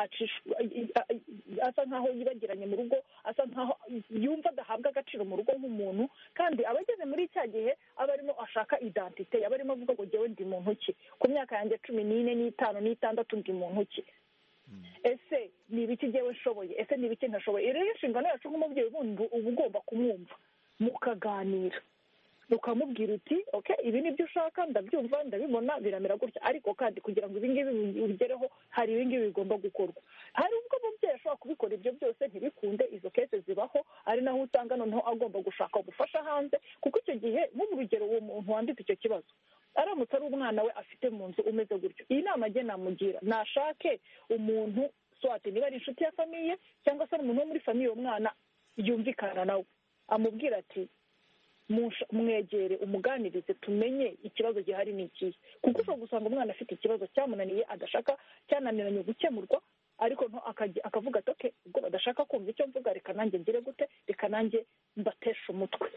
asa nkaho yibagiranye mu rugo, asa nkaho yumva adahabwa agaciro mu rugo nk'umuntu, kandi aba ageze muri cya gihe aba arimo ashaka identite, aba arimo avuga ngo jyewe ndi muntu ki, ku myaka yanjye 14, 15, 16 ndi muntu ki, ese ni ibiki jyewe nshoboye, ese ni ibiki ntashoboye. Rero inshingano yacu nk'umubyeyi uba ugomba kumwumva, mukaganira, ukamubwira uti okay, ibi nibyo ushaka, ndabyumva, ndabibona, biramera gutya, ariko kandi kugira ngo ibi ngibi ubigereho hari ibi ngibi bigomba gukorwa. Hari ubwo umubyeyi ashobora kubikora ibyo byose ntibikunde, izo kese zibaho, ari naho usanga noneho agomba gushaka ubufasha hanze, kuko icyo gihe nk'ubu urugero uwo muntu wanditse icyo kibazo aramutse ari umwana we afite mu nzu umeze gutyo, iyi nama njye namugira nashake umuntu swate niba ari inshuti ya famiye cyangwa se ari umuntu wo muri famiye uwo mwana yumvikana nawe, amubwira ati mwegere umuganirize tumenye ikibazo gihari ni ikihe, kuko ushobora gusanga umwana afite ikibazo cyamunaniye adashaka cyananiranye gukemurwa, ariko akavuga ati oke ubwo badashaka kumva icyo mvuga reka nanjye ngire gute, reka nanjye mbatesha umutwe.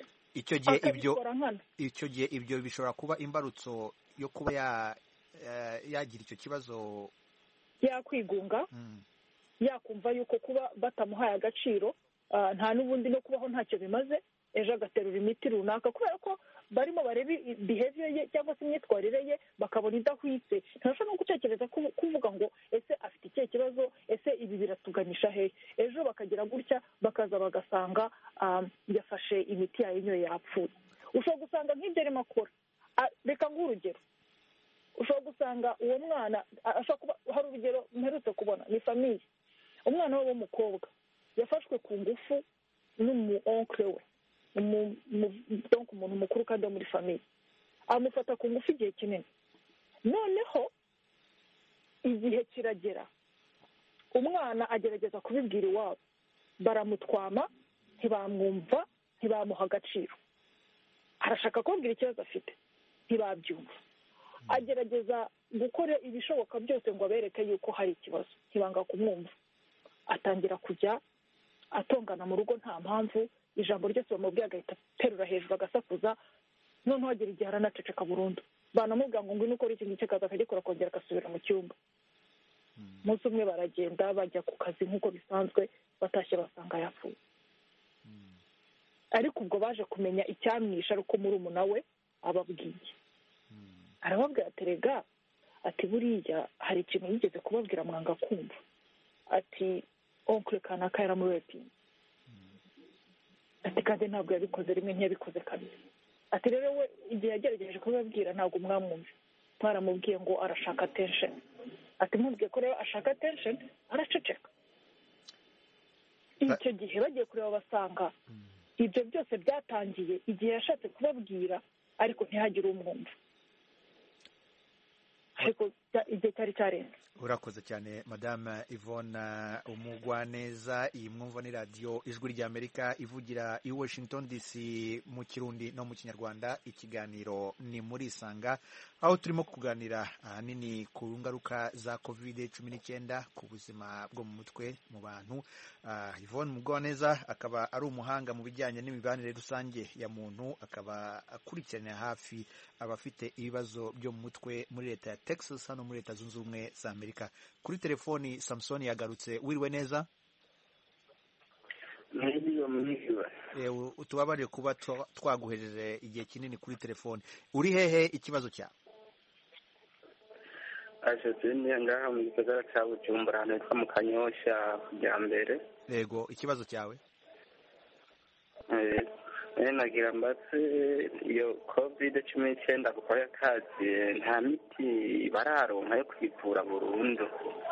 icyo gihe ibyo bishobora kuba imbarutso yo kuba yagira icyo kibazo, yakwigunga, yakumva yuko kuba batamuhaye agaciro nta n'ubundi no kubaho ntacyo bimaze, ejo agaterura imiti runaka kubera ko barimo bareba behavior ye cyangwa se imyitwarire ye bakabona idahwitse, ntashobora no gutekereza kuvuga ngo ese afite ikihe kibazo, ese ibi biratuganisha hehe, ejo bakagira gutya bakaza bagasanga yafashe imiti yayinyoye yapfuye. ushobora gusanga nk'ibyo arimo akora, reka nguhe urugero, ushobora gusanga uwo mwana hari urugero mperutse kubona, ni famiye, umwana we w'umukobwa yafashwe ku ngufu n'umu onkle we, umuntu mukuru kandi wo muri famiye, amufata ku ngufu igihe kinini, noneho igihe kiragera umwana agerageza kubibwira iwabo, baramutwama ntibamwumva, ntibamuha agaciro, arashaka kubabwira ikibazo afite ntibabyumva, agerageza gukora ibishoboka byose ngo abereke yuko hari ikibazo, ntibanga kumwumva, atangira kujya atongana mu rugo nta mpamvu, ijambo ryose bamubwiye agahita aterura hejuru agasakuza, noneho agera igihe aranaceceka burundu, banamubwira ngo ngwino ukore ikintu cy'akazi akagikora akongera agasubira mu cyumba. Umunsi umwe baragenda bajya ku kazi nk'uko bisanzwe, batashye basanga yapfuye, ariko ubwo baje kumenya icyamwishe ari uko murumuna we ababwiye, arababwira ati rega ati buriya hari ikintu yigeze kubabwira mwanga kumva, ati onkle kanaka yaramurepinze, ati kandi ntabwo yabikoze rimwe ntiyabikoze kabiri, ati rero we igihe yagerageje kubabwira ntabwo mwamwumva, mwaramubwiye ngo arashaka attention, ati mubwiye ko rero ashaka attention araceceka. Icyo gihe bagiye kureba basanga ibyo byose byatangiye igihe yashatse kubabwira ariko ntihagire umwumva, ariko igihe cyari cyarenze. urakoze cyane madame Yvonne Umugwaneza. iyi mwumva ni radiyo ijwi ry'Amerika ivugira i Washington DC mu Kirundi no mu Kinyarwanda. Ikiganiro ni muri Isanga, aho turimo kuganira ahanini ku ngaruka za COVID-19 ku buzima bwo mu mutwe mu bantu. Yvonne Umugwaneza akaba ari umuhanga mu bijyanye n'imibanire rusange ya muntu, akaba akurikiranira hafi abafite ibibazo byo mu mutwe muri leta ya Texas hano muri Leta Zunze Ubumwe za Amerika. Kuri telefoni Samson yagarutse. Wiriwe neza? Tubabarire kuba twaguhejeje igihe kinini kuri telefoni. Uri hehe ikibazo cyawe? ngaha mu gisagara cya Bujumbura ahantu hitwa mu Kanyosha kujya mbere. Yego, ikibazo cyawe? nagira mbatse iyo COVID-19 kuko yakazi nta miti bararonka yo kwivura burundu.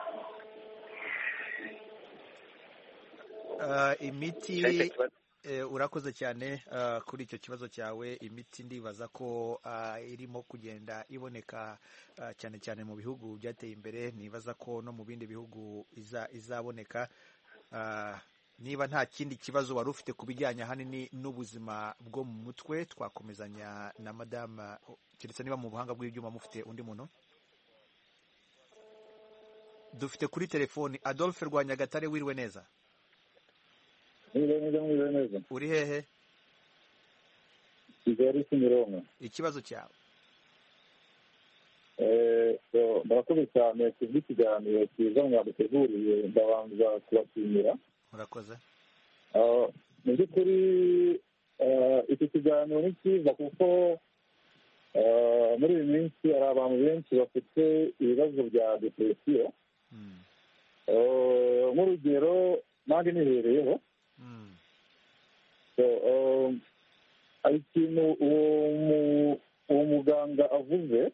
Imiti urakoze cyane kuri icyo kibazo cyawe. Imiti ndibaza ko irimo kugenda iboneka cyane cyane mu bihugu byateye imbere, nibaza ko no mu bindi bihugu izaboneka. Niba nta kindi kibazo wari ufite ku bijyanye ahanini n'ubuzima bwo mu mutwe, twakomezanya na madame, keretse niba mu buhanga bw'ibyuma mufite undi muntu. Dufite kuri telefoni Adolphe Rwanyagatare. Wiriwe neza? Mwiriwe neza. Uri hehe? Kigali Kimironko. Ikibazo cyawe? Murakoze cyane ku bw'ikiganiro cyiza mwaduteguriye, ndabanza kubashimira. Murakoze. Mu by'ukuri iki kiganiro ni cyiza kuko muri iyi minsi hari abantu benshi bafite ibibazo bya depresiyo. Nk'urugero nanjye nihereyeho, hari ikintu uwo muganga avuze,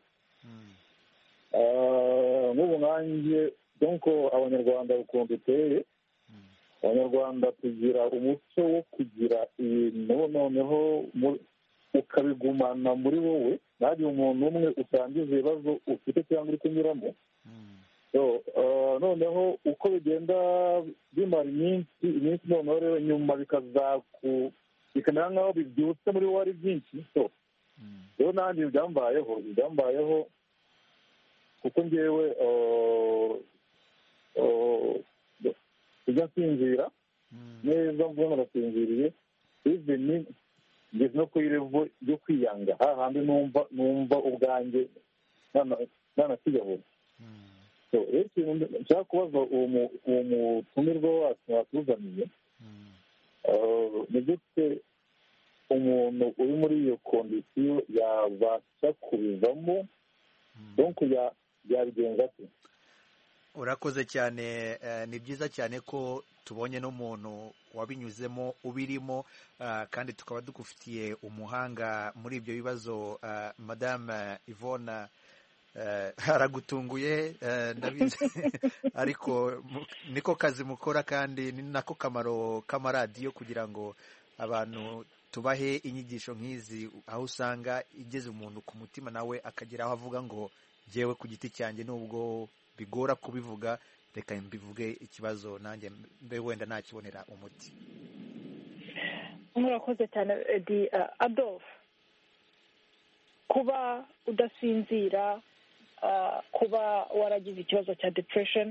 nk'ubu nkanjye donko abanyarwanda ukuntu duteye, abanyarwanda tugira umuco wo kugira ibintu noneho ukabigumana muri wowe, ntagire umuntu umwe usangiza ibibazo ufite cyangwa uri kunyuramo. Noneho uko bigenda bimara iminsi noneho rero nyuma bikamera nk'aho bibyutse muri wowe ari byinshi. rero nanjye byambayeho kuko ngewe ujya nsinzira neza mbona nasinziriye even ngeze no ku irevo ryo kwiyanga hahandi numva ubwanjye nanakiyahura. rero ikintu nshaka kubaza uwo mutumirwa wacu watuzaniye, ni gute umuntu uri muri iyo kondisiyo yabasha kubivamo, donc yabigenza ate? urakoze cyane. Ni byiza cyane ko tubonye n'umuntu wabinyuzemo ubirimo, kandi tukaba dugufitiye umuhanga muri ibyo bibazo. Madame Yvonne haragutunguye ndabizi ariko niko kazi mukora, kandi ni nako kamaro k'amaradiyo, kugira ngo abantu tubahe inyigisho nk'izi, aho usanga igeze umuntu ku mutima nawe akagira aho avuga ngo jyewe ku giti cyanjye nubwo bigora kubivuga, reka mbivuge ikibazo nanjye mbe wenda nakibonera umuti. murakoze cyane Edi. Adolphe, kuba udasinzira, kuba waragize ikibazo cya depression,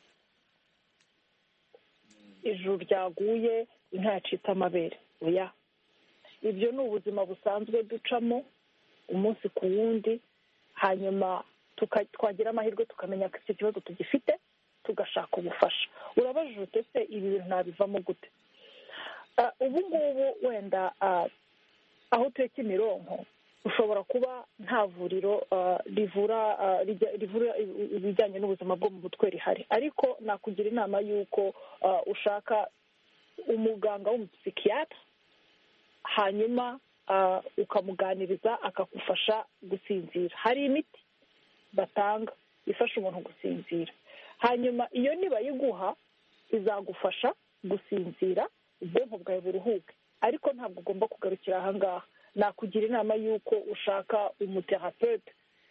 ijuru ryaguye inka yacitse amabere, oya, ibyo ni ubuzima busanzwe ducamo umunsi ku wundi, hanyuma twagira amahirwe tukamenya ko icyo kibazo tugifite, tugashaka ubufasha. urabajije ute se ibi bintu nabivamo gute? ubu ngubu wenda aho utuye Kimironko ushobora kuba nta vuriro rivura ibijyanye n'ubuzima bwo mu mutwe rihari, ariko nakugira inama y'uko ushaka umuganga w'umupsikiyatri, hanyuma ukamuganiriza akagufasha gusinzira. hari imiti batanga ifasha umuntu gusinzira, hanyuma iyo nibayiguha izagufasha gusinzira, ubwonko bwawe buruhuke, ariko ntabwo ugomba kugarukira aha ngaha. nakugira inama y'uko ushaka umuterapeute,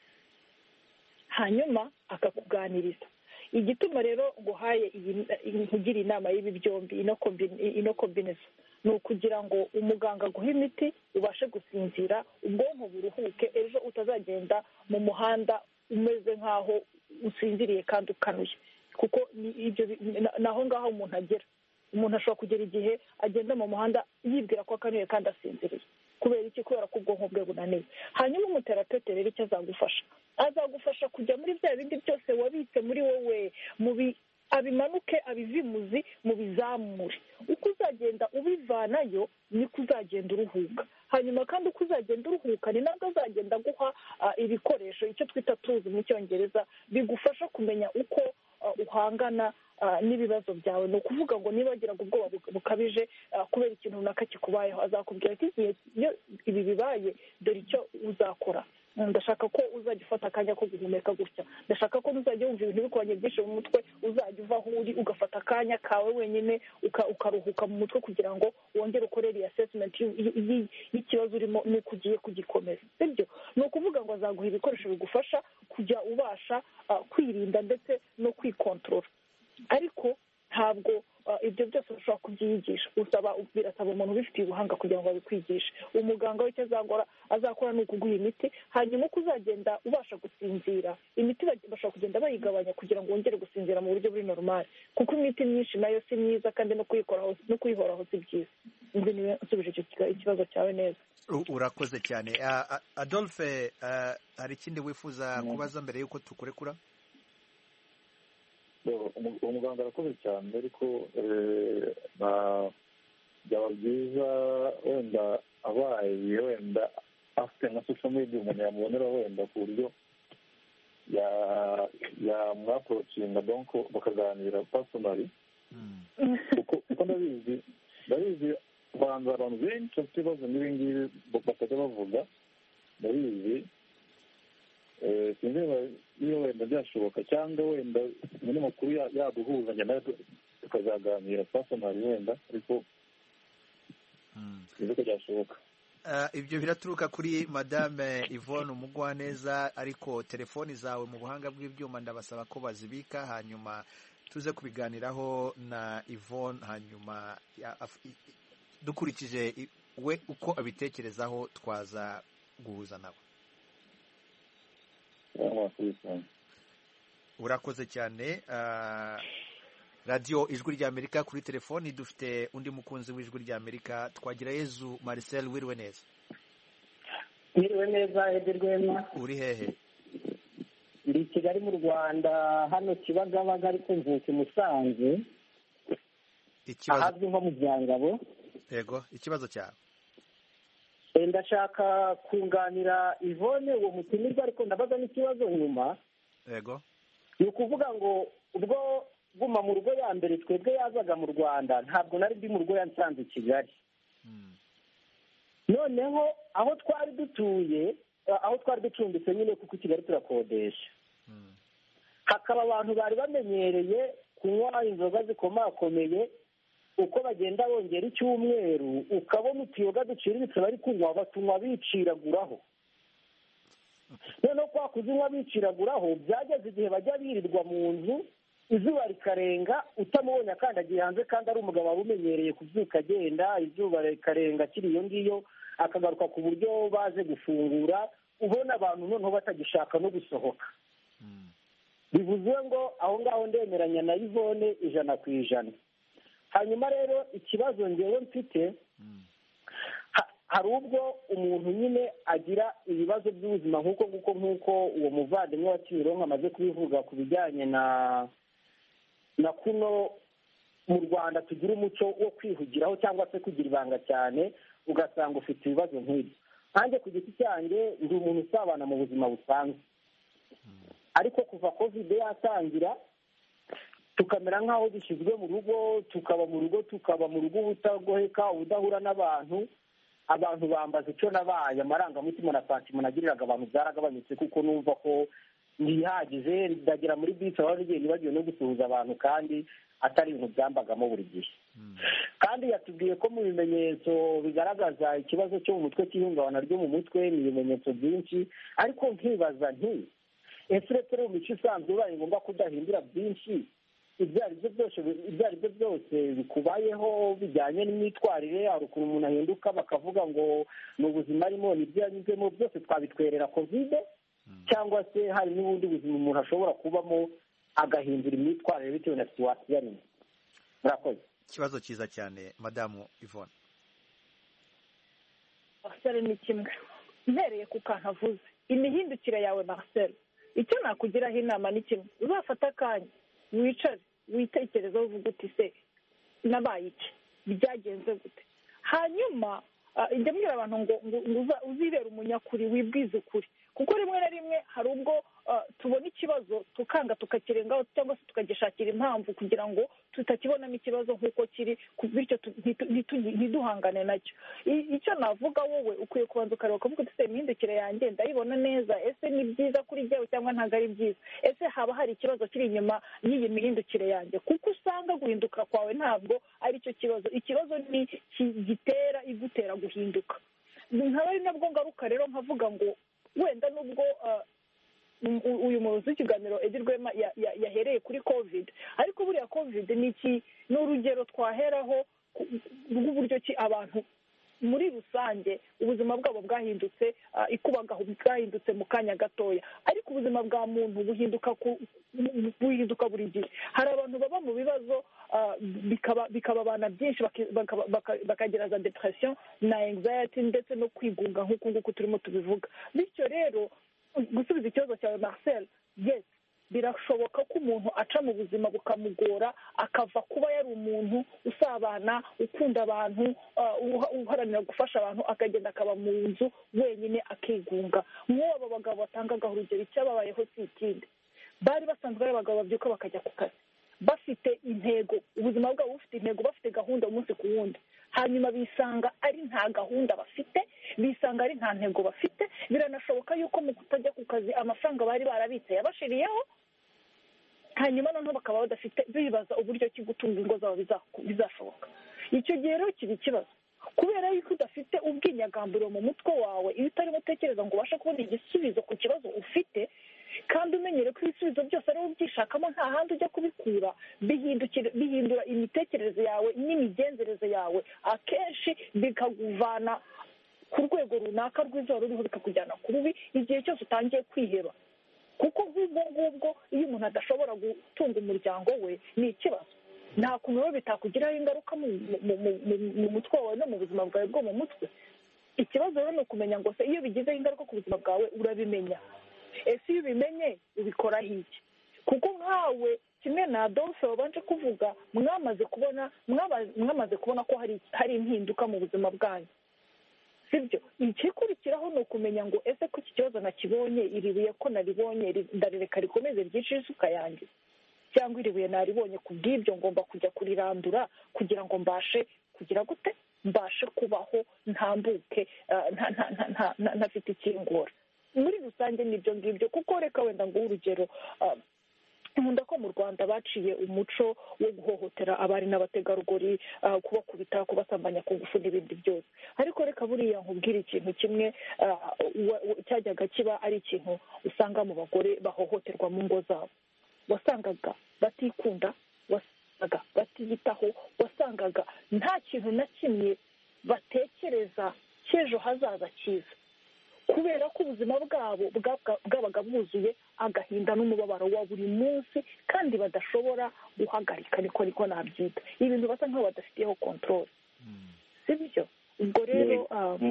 hanyuma akakuganiriza. igituma rero nguhaye nkugira inama y'ibi byombi, ino kombineza, ni ukugira ngo umuganga aguhe imiti ubashe gusinzira, ubwonko buruhuke, ejo utazagenda mu muhanda umeze nk'aho usinziriye kandi ukanuye, kuko naho ngaho umuntu agera. umuntu ashobora kugera igihe agenda mu muhanda yibwira ko akanuye kandi asinziriye. kubera iki? kubera ko ubwonko bwe bunaniwe. hanyuma umuterapeute rero icyo azagufasha kujya muri bya bindi byose wabitse muri wowe, abimanuke, abivimuzi, mubizamure. uko uzagenda ubivanayo niko uzagenda uruhuka, hanyuma kandi uko uzagenda uruhuka ni nabwo azagenda aguha ibikoresho, icyo twita tools mu cyongereza, bigufasha kumenya uko uhangana n'ibibazo byawe. ni ukuvuga ngo niba wagiraga ubwoba bukabije kubera ikintu runaka kikubayeho, azakubwira ati igihe iyo ibi bibaye dore icyo uzakora. ndashaka ko uzajya ufata akanya ko guhumeka gutya, ndashaka ko uzajya wumva ibintu bikubanye byinshi mu mutwe, uzajya uva aho uri ugafata akanya kawe wenyine ukaruhuka mu mutwe, kugira ngo wongere ukore reassessment y'ikibazo urimo n'uko ugiye kugikomeza. sibyo? ni ukuvuga ngo azaguha ibikoresho bigufasha kujya ubasha kwirinda ndetse no kwikontorora, ariko ntabwo ibyo byose ushobora kubyiyigisha. birasaba umuntu ubifitiye ubuhanga kugira ngo abikwigishe. umuganga we icyo azakora ni ukuguha imiti, hanyuma uko uzagenda ubasha gusinzira, imiti bashobora kugenda bayigabanya kugira ngo wongere gusinzira mu buryo buri normal, kuko imiti myinshi nayo si myiza, kandi no kuyihoraho si byiza. nzi niwe nsubije ikibazo cyawe neza. urakoze cyane. Adolphe, hari ikindi wifuza kubaza mbere y'uko tukurekura? umuganga arakoze cyane, ariko byaba byiza wenda abaye wenda afite nka social media umuntu yamubonera wenda ku buryo yamwaporocinga, donc bakaganira personally, kuko ndabizi abantu benshi bafite ibibazo n'ibi ngibi batajya bavuga. ndabizi sinzi niba wenda byashoboka, cyangwa wenda umunyamakuru yaduhuza nawe tukazaganira twasomari wenda ariko ko byashoboka. Ibyo biraturuka kuri Madame Yvonne Umugwaneza, ariko telefoni zawe mu buhanga bw'ibyuma ndabasaba ko bazibika, hanyuma tuze kubiganiraho na Yvonne, hanyuma dukurikije we uko abitekerezaho twaza guhuza nawe. Urakoze cyane. Radio Ijwi ry'Amerika, kuri telefoni dufite undi mukunzi w'Ijwi ry'Amerika, Twagirayezu Marcel. Wiriwe neza. Wiriwe neza Edi Rwema. Uri hehe? Ndi Kigali mu Rwanda, hano Kibagabaga, ariko mvuke Musanze, ahazwi nko mu Byangabo. Yego, ikibazo cyawe? Ndashaka kunganira Yvonne uwo mutumirwa, ariko ndabaza n'ikibazo nyuma. Yego. Ni ukuvuga ngo ubwo Guma mu Rugo ya mbere twebwe yazaga mu Rwanda, ntabwo nari ndi mu rugo, yansanze i Kigali. Noneho aho twari dutuye, aho twari ducumbitse nyine, kuko i Kigali turakodesha, hakaba abantu bari bamenyereye kunywa inzoga zikomakomeye, uko bagenda bongera icyumweru ukabona utuyoga duciriritse bari kunywa, batunywa biciraguraho. Noneho kwa kuzinywa biciraguraho, byageze igihe bajya birirwa mu nzu, izuba rikarenga utamubonye akandagiye hanze, kandi ari umugabo wari umenyereye kubyuka agenda, izuba rikarenga akiri iyo ngiyo, akagaruka ku buryo baje gufungura, ubona abantu noneho batagishaka no gusohoka. Bivuze ngo aho ngaho ndemeranya na Yvonne 100%. Hanyuma rero ikibazo ngewe mfite, hari ubwo umuntu nyine agira ibibazo by'ubuzima nk'uko uwo muvandimwe wa Kimironko amaze kubivuga, ku bijyanye na kuno mu Rwanda tugira umuco wo kwihugiraho cyangwa se kugira ibanga cyane, ugasanga ufite ibibazo nk'ibyo. Nanjye ku giti cyanjye ndi umuntu usabana mu buzima busanzwe, ariko kuva COVID yatangira tukamera nk'aho dushyizwe mu rugo, tukaba mu rugo ubutagoheka, ubudahura n'abantu. Abantu bambaza icyo nabaye, amarangamutima na santima nagiriraga abantu byaragabanyutse, kuko numva ko ntihagije. Ndagera muri bisi aho n'igihe nibagiwe no gusuhuza abantu, kandi atari ibintu byambagamo buri gihe. Kandi yatubwiye ko mu bimenyetso bigaragaza ikibazo cyo mu mutwe cy'ihungabana ryo mu mutwe ni ibimenyetso byinshi, ariko nkibaza nti ese uretse mu mico isanzwe bibaye ngombwa kudahindura byinshi, ibyo ari byo byose bikubayeho bijyanye n'imyitwarire, hari ukuntu umuntu ahinduka bakavuga ngo ni ubuzima arimo, n'ibyo yanyuzemo byose twabitwerera COVID, cyangwa se hari n'ubundi buzima umuntu ashobora kubamo agahindura imyitwarire bitewe na situwasiyo arimo? Murakoze. Ikibazo cyiza cyane Madamu Yvonne. Marcel, ni kimwe mpereye ku kantu avuze, imihindukire yawe Marcel, icyo nakugiraho inama ni kimwe, uzafata akanya wicare witekerezaho, uvuga uti se nabaye iki, byagenze gute. Hanyuma njya mbwira abantu ngo uzibere umunyakuri, wibwize ukuri, kuko rimwe na rimwe hari ubwo tubona ikibazo tukanga tukakirengaho, cyangwa se tukagishakira impamvu kugira ngo tutakibonamo ikibazo nk'uko kiri, bityo ntiduhangane nacyo. Icyo navuga, wowe ukwiye kubanza ukareba ukavuga uti se imihindukire yanjye ndayibona neza, ese ni byiza kuri jyewe cyangwa ntabwo ari byiza, ese haba hari ikibazo kiri inyuma y'iyi mihindukire yanjye, kuko usanga guhinduka kwawe ntabwo ari cyo kibazo. Ikibazo ni igutera guhinduka. Nkaba ari nabwo ngaruka rero nkavuga ngo wenda nubwo uyu muyobozi w'ikiganiro Edi Rwema yahereye kuri COVID, ariko buriya COVID ni urugero twaheraho rw'uburyo ki abantu muri rusange ubuzima bwabo bwahindutse, ikubagaho bwahindutse mu kanya gatoya, ariko ubuzima bwa muntu buhinduka buri gihe. Hari abantu baba mu bibazo bikababana byinshi, bakagira za depression na anxiety ndetse no kwigunga nk'uku nguku turimo tubivuga. Bityo rero gusubiza ikibazo cyawe Marcel, yes, birashoboka ko umuntu aca mu buzima bukamugora, akava kuba yari umuntu usabana, ukunda abantu, uharanira gufasha abantu, akagenda akaba mu nzu wenyine akigunga. Nk'uwo aba bagabo batangagaho urugero, icyababayeho si ikindi, bari basanzwe ari abagabo babyuka bakajya ku kazi, bafite intego, ubuzima bwabo bufite intego, bafite gahunda umunsi ku wundi, hanyuma bisanga ari nta gahunda bafite, bisanga ari nta ntego bafite. Biranashoboka yuko mu kutajya ku kazi amafaranga bari barabitse yabashiriyeho, hanyuma noneho bakaba badafite bibaza uburyo ki gutunga ingo zabo bizashoboka. Icyo gihe rero kiba ikibazo kubera yuko udafite ubwinyagamburo mu mutwe wawe, iyo utarimo utekereza ngo ubashe kubona igisubizo ku kibazo ufite, kandi umenyere ko ibisubizo byose ari wowe ubyishakamo nta handi ujya kubikura, bihindura imitekerereze yawe n'imigenzereze yawe, akenshi bikakuvana ku rwego runaka rw'izo wari uriho bikakujyana ku rubi igihe cyose utangiye kwiheba. kuko nk'ubwo ngubwo iyo umuntu adashobora gutunga umuryango we ni ikibazo. nta kuntu rero bitakugiraho ingaruka mu mutwe wawe no mu buzima bwawe bwo mu mutwe. Ikibazo rero ni ukumenya ngo se iyo bigizeho ingaruka ku buzima bwawe urabimenya. Ese iyo ubimenye ubikoraho iki? kuko nkawe kimwe na Adolphe wabanje kuvuga mwamaze kubona ko hari impinduka mu buzima bwanyu, sibyo? Ikikurikiraho ni ukumenya ngo ese ko iki kibazo nakibonye, iri buye ko naribonye ndarireka rikomeze ryicire isuka yanjye, cyangwa iri buye naribonye ku bw'ibyo ngomba kujya kurirandura kugira ngo mbashe kugira gute, mbashe kubaho ntambuke ntafite ikingora. Muri rusange nibyo ngibyo, kuko reka wenda nguhe urugero. Nkunda ko mu Rwanda baciye umuco wo guhohotera abari n'abategarugori, kubakubita, kubasambanya ku ngufu n'ibindi byose. Ariko reka buriya nkubwire ikintu kimwe cyajyaga kiba ari ikintu usanga mu bagore bahohoterwa mu ngo zabo. Wasangaga batikunda, wasangaga batiyitaho, wasangaga nta kintu na kimwe batekereza cy'ejo hazaza cyiza, kubera ko ubuzima bwabo bwabaga bwuzuye agahinda n'umubabaro wa buri munsi, kandi badashobora guhagarika, niko nabyita, ibintu basa nk'aho badafitiyeho control, si byo? Ubwo rero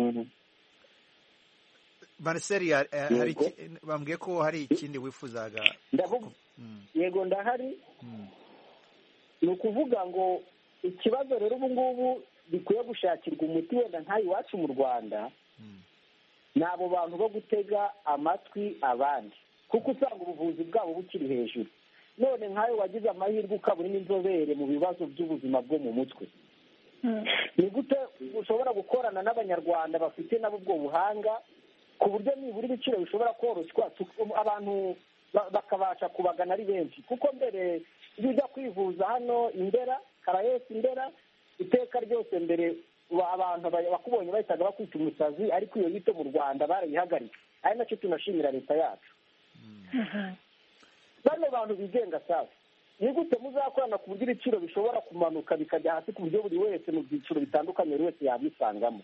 Marcel, bambwiye ko hari ikindi wifuzaga. Yego ndahari. Ni ukuvuga ngo ikibazo rero ubu ngubu bikwiye gushakirwa umuti, wenda nk'aho iwacu mu Rwanda ni abo bantu bo gutega amatwi abandi, kuko usanga ubuvuzi bwabo bukiri hejuru. None nk'ayo wagize amahirwe ukaba uri n'inzobere mu bibazo by'ubuzima bwo mu mutwe, ni gute ushobora gukorana n'abanyarwanda bafite nabo ubwo buhanga ku buryo nibura ibiciro bishobora koroshywa, abantu bakabasha kubagana ari benshi? Kuko mbere iyo ujya kwivuza hano Indera, Karayesi Indera, iteka ryose mbere abantu bakubonye bahitaga bakwita umusazi, ariko iyo yito mu Rwanda barayihagaritse. ari nacyo tunashimira leta yacu. bano bantu bigenga sasa, ni gute muzakorana ku buryo ibiciro bishobora kumanuka bikajya hasi ku buryo buri wese mu byiciro bitandukanye buri wese yabisangamo?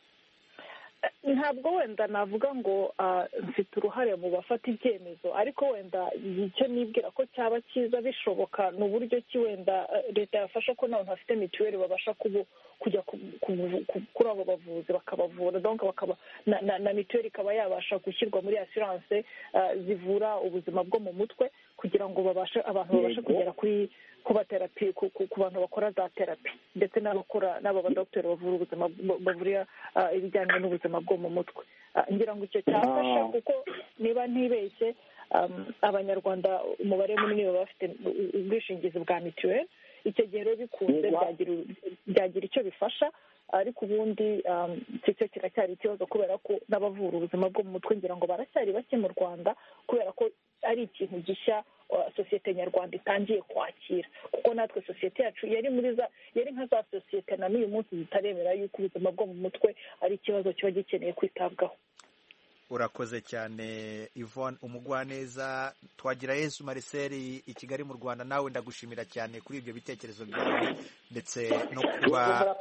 Ntabwo wenda navuga ngo mfite uruhare mu bafata ibyemezo, ariko wenda icyo nibwira ko cyaba cyiza bishoboka ni uburyo ki wenda leta yafasha ko n'abantu bafite mituweli babasha kujya kuri abo bavuzi bakabavura, donc na mituweli ikaba yabasha gushyirwa muri assurance zivura ubuzima bwo mu mutwe, kugira ngo abantu babashe kugera kuba terapi, ku bantu bakora za terapi, ndetse n'aba badogiteri bavura ubuzima, bavura ibijyanye n'ubuzima bwo mu mutwe. Ngira ngo icyo cyafasha, kuko niba ntibeshye abanyarwanda umubare munini baba bafite ubwishingizi bwa mituweli. Icyo gihe rero bikunze byagira icyo bifasha, ariko ubundi cyo kiracyari ikibazo, kubera ko n'abavura ubuzima bwo mu mutwe ngira ngo baracyari bake mu Rwanda, kubera ko ari ikintu gishya sosiyete nyarwanda itangiye kwakira, kuko natwe sosiyete yacu yari nka za sosiyete na n'uyu munsi zitaremera yuko ubuzima bwo mu mutwe ari ikibazo kiba gikeneye kwitabwaho. Urakoze cyane Yvonne Umugwaneza. Twagirayezu Marcel i Kigali mu Rwanda, nawe ndagushimira cyane kuri ibyo bitekerezo byawe ndetse no kuba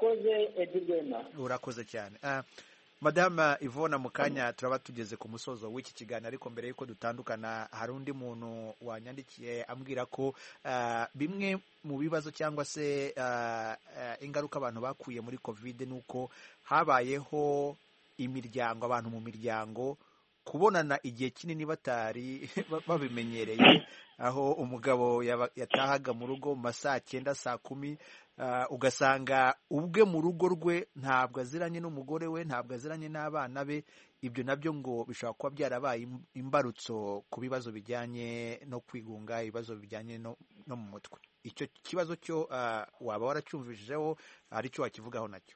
urakoze cyane. Madame Yvonne, mu kanya turaba tugeze ku musozo w'iki kiganiro, ariko mbere y'uko dutandukana hari undi muntu wanyandikiye ambwira ko bimwe mu bibazo cyangwa se ingaruka abantu bakuye muri COVID ni uko habayeho imiryango, abantu mu miryango kubonana igihe kinini batari babimenyereye, aho umugabo yatahaga mu rugo mu masaa 9 saa 10, ugasanga ubwe mu rugo rwe ntabwo aziranye n'umugore we, ntabwo aziranye n'abana be. Ibyo nabyo ngo bishobora kuba byarabaye imbarutso ku bibazo bijyanye no kwigunga, ibibazo bijyanye no mu mutwe. Icyo kibazo cyo waba waracyumvishijeho, ari cyo wakivugaho nacyo?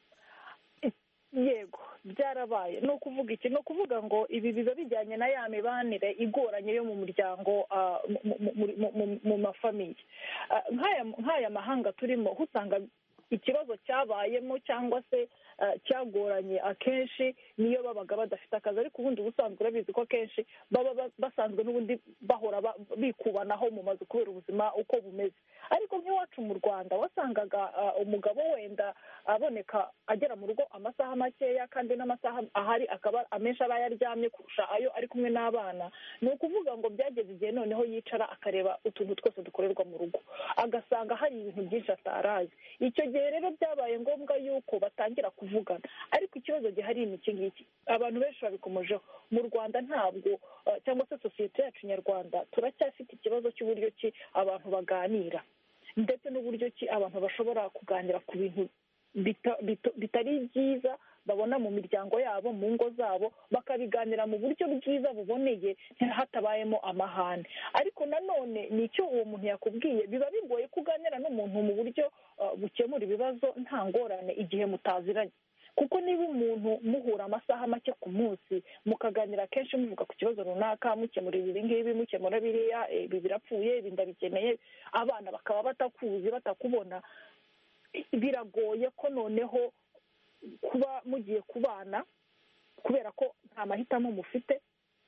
Yego, byarabaye. Ni ukuvuga iki? Ni ukuvuga ngo ibi biba bijyanye na ya mibanire igoranye yo mu muryango, mu famiye. Nk'aya mahanga turimo usanga ikibazo cyabayemo cyangwa se cyagoranye akenshi niyo babaga badafite akazi, ariko ubundi ubusanzwe urabizi ko akenshi baba basanzwe n'ubundi bahora bikubanaho mu mazu kubera ubuzima uko bumeze. ariko nk'iwacu mu Rwanda wasangaga umugabo wenda aboneka agera mu rugo amasaha makeya kandi n'amasaha ahari akaba amenshi aba yaryamye kurusha ayo ari kumwe n'abana. Ni ukuvuga ngo byageze igihe noneho yicara akareba utuntu twose dukorerwa mu rugo agasanga hari ibintu byinshi atarazi. Icyo gihe rero byabaye ngombwa yuko batangira kuvugana, ariko ikibazo gihari ni iki ngiki abantu benshi babikomojeho. Mu Rwanda ntabwo cyangwa se sosiyete yacu nyarwanda turacyafite ikibazo cy'uburyo ki abantu baganira ndetse n'uburyo ki abantu bashobora kuganira ku bintu bitari byiza babona mu miryango yabo, mu ngo zabo, bakabiganira mu buryo bwiza buboneye hatabayemo amahane. Ariko nanone nicyo uwo muntu yakubwiye, biba bigoye kuganira n'umuntu mu buryo bukemura ibibazo nta ngorane igihe mutaziranye, kuko niba umuntu muhura amasaha make ku munsi mukaganira kenshi muvuga ku kibazo runaka, mukemura ibi ngibi, mukemura biriya, ibi birapfuye, ibi ndabikeneye, abana bakaba batakuzi batakubona, biragoye ko noneho kuba mugiye kubana kubera ko nta mahitamo mufite.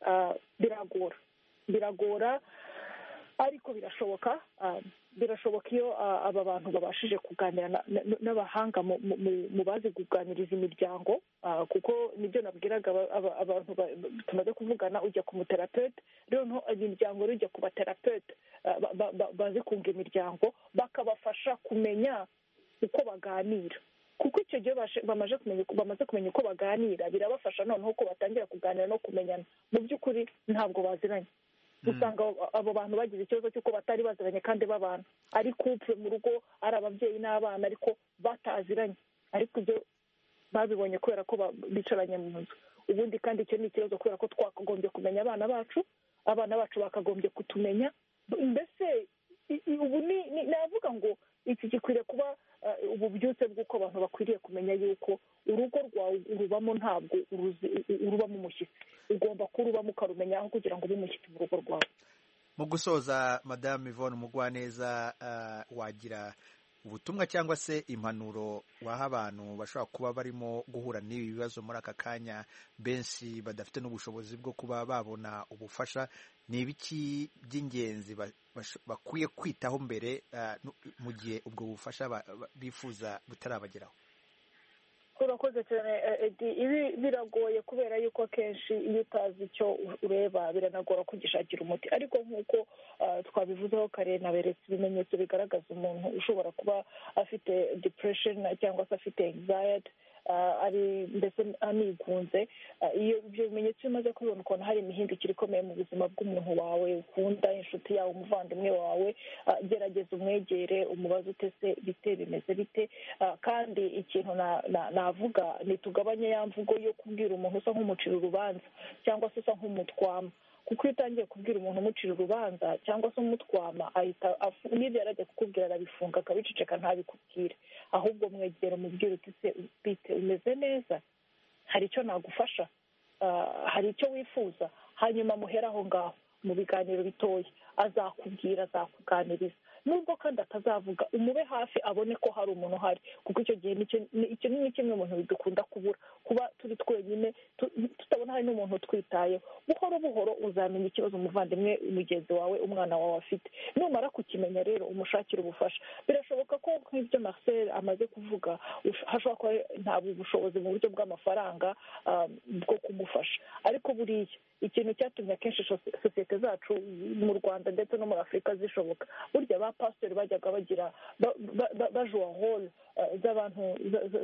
Biragora ariko birashoboka iyo aba bantu babashije kuganira n'abahanga mu bazi kuganiriza imiryango, kuko nibyo nabwiraga abantu tumaze kuvugana, ujya ku muterapete rero imiryango rero ujya ku baterapete bazi kunga imiryango bakabafasha kumenya uko baganira, kuko icyo gihe bamaze kumenya uko baganira birabafasha noneho ko batangira kuganira no kumenyana. Mu by'ukuri ntabwo baziranye, usanga abo bantu bagize ikibazo cy'uko batari baziranye kandi babana ari couple mu rugo, ari ababyeyi n'abana ariko bataziranye, ariko ibyo babibonye kubera ko bicaranye mu nzu. Ubundi kandi icyo ni ikibazo kubera ko twakagombye kumenya abana bacu bakagombye kutumenya. Mbese ubu navuga ngo iki gikwiriye kuba ububyutse bw'uko abantu bakwiriye kumenya yuko urugo rwawe urubamo, ntabwo urubamo umushyitsi, ugomba kurubamo ukarumenyaho kugira ngo ube umushyitsi mu rugo rwawe. Mu gusoza, Madame Yvonne Mugwaneza, wagira ubutumwa cyangwa se impanuro waha abantu bashobora kuba barimo guhura n'ibi bibazo muri aka kanya, benshi badafite n'ubushobozi bwo kuba babona ubufasha? Ni ibiki by'ingenzi bakwiye kwitaho mbere mu gihe ubwo bufasha bifuza butarabageraho? Urakoze cyane Edi. Ibi biragoye kubera yuko akenshi iyo utazi icyo ureba biranagora kugishakira umuti, ariko nk'uko twabivuzeho kare, naberetse ibimenyetso bigaragaza umuntu ushobora kuba afite depression cyangwa se afite anxiety, ari mbese anigunze. Iyo ibyo bimenyetso bimaze kubibona ukabona hari imihindukire ikomeye mu buzima bw'umuntu wawe ukunda, inshuti yawe, umuvandimwe wawe, gerageza umwegere umubaze utese bite, bimeze bite. Kandi ikintu navuga ni tugabanye ya mvugo yo kubwira umuntu usa nk'umucira urubanza cyangwa se usa nk'umutwama, kuko iyo utangiye kubwira umuntu umucira urubanza cyangwa se umutwama ahita n'ibyo yarajya kukubwira arabifunga akabiceceka ntabikubwire. Ahubwo mwegera umubwira uti se bite, umeze neza, hari icyo nagufasha, hari icyo wifuza, hanyuma muhera aho ngaho mu biganiro bitoya, azakubwira, azakuganiriza. Nubwo kandi atazavuga, umube hafi abone ko hari umuntu uhari, kuko icyo gihe icyo ni kimwe mu bintu dukunda kubura, kuba turi twenyine tutabona hari n'umuntu utwitayeho. Buhoro buhoro uzamenya ikibazo umuvandimwe, mugenzi wawe, umwana wawe afite. Numara kukimenya rero umushakira ubufasha. Birashoboka ko nk'ibyo Marcel amaze kuvuga, hashobora kuba nta bushobozi mu buryo bw'amafaranga bwo kumufasha, ariko buriya ikintu cyatumye akenshi sosiyete zacu mu Rwanda ndetse no muri Afurika zishoboka, burya abapasiteri bajyaga bagira bajua role z'abantu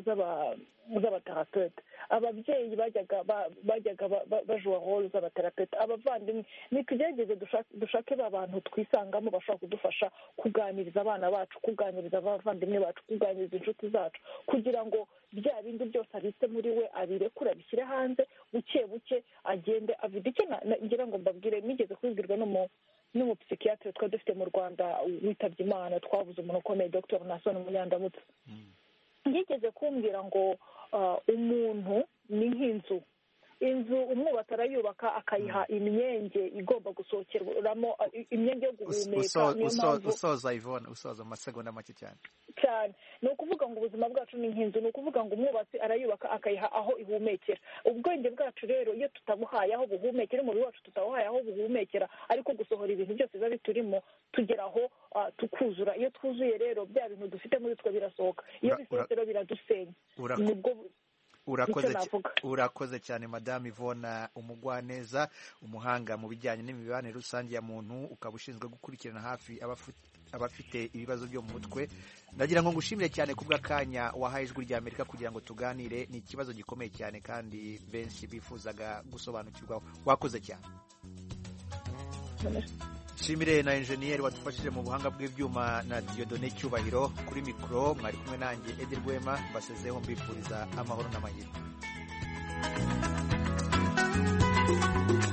z'abaterapete, ababyeyi bajyaga bajua role z'abaterapete, abavandimwe. Nitugerageze dushake ba bantu twisangamo bashobora kudufasha kuganiriza abana bacu, kuganiriza abavandimwe bacu, kuganiriza inshuti zacu, kugira ngo bya bindi byose abitse muri we abirekure, abishyire hanze buke buke, agende avide. Icyo ngira ngo mbabwire, nigeze kubibwirwa n'umupsikiyatire twari dufite mu Rwanda witabye Imana, twabuze umuntu ukomeye, Dr Nason Munyandamutsa. Yigeze kumbwira ngo umuntu ni nk'inzu, inzu umwubatsi arayubaka akayiha imyenge igomba gusohokeramo imyenge yo guhumeka. Niyo mpamvu usoza Yvonne, usoza mu masegonda make cyane. Ni ukuvuga ngo ubuzima bwacu ni nk'inzu, ni ukuvuga ngo umwubatsi arayubaka akayiha aho ihumekera. Ubwenge bwacu rero iyo tutabuhaye aho buhumekera, umubiri wacu tutawuhaye aho buhumekera, ariko gusohora ibintu byose biba biturimo, tugeraho tukuzura. Iyo twuzuye rero bya bintu dufite muri twe birasohoka, iyo bisohotse rero biradusenya. Nibwo urakoze cyane Madame Yvonne Umugwaneza, umuhanga mu bijyanye n'imibanire rusange ya muntu, ukaba ushinzwe gukurikirana hafi abafite ibibazo byo mu mutwe. Ndagira ngo ngushimire cyane kubw'akanya wahaye Ijwi rya Amerika kugira ngo tuganire. Ni ikibazo gikomeye cyane kandi benshi bifuzaga gusobanukirwaho. Wakoze cyane. Shimire na engineer wadufashije mu buhanga bw'ibyuma na Dieudonné Cyubahiro. Kuri mikro mwari kumwe nanjye Eder Rwema, mbasezeho mbifuriza amahoro n'amahirwe.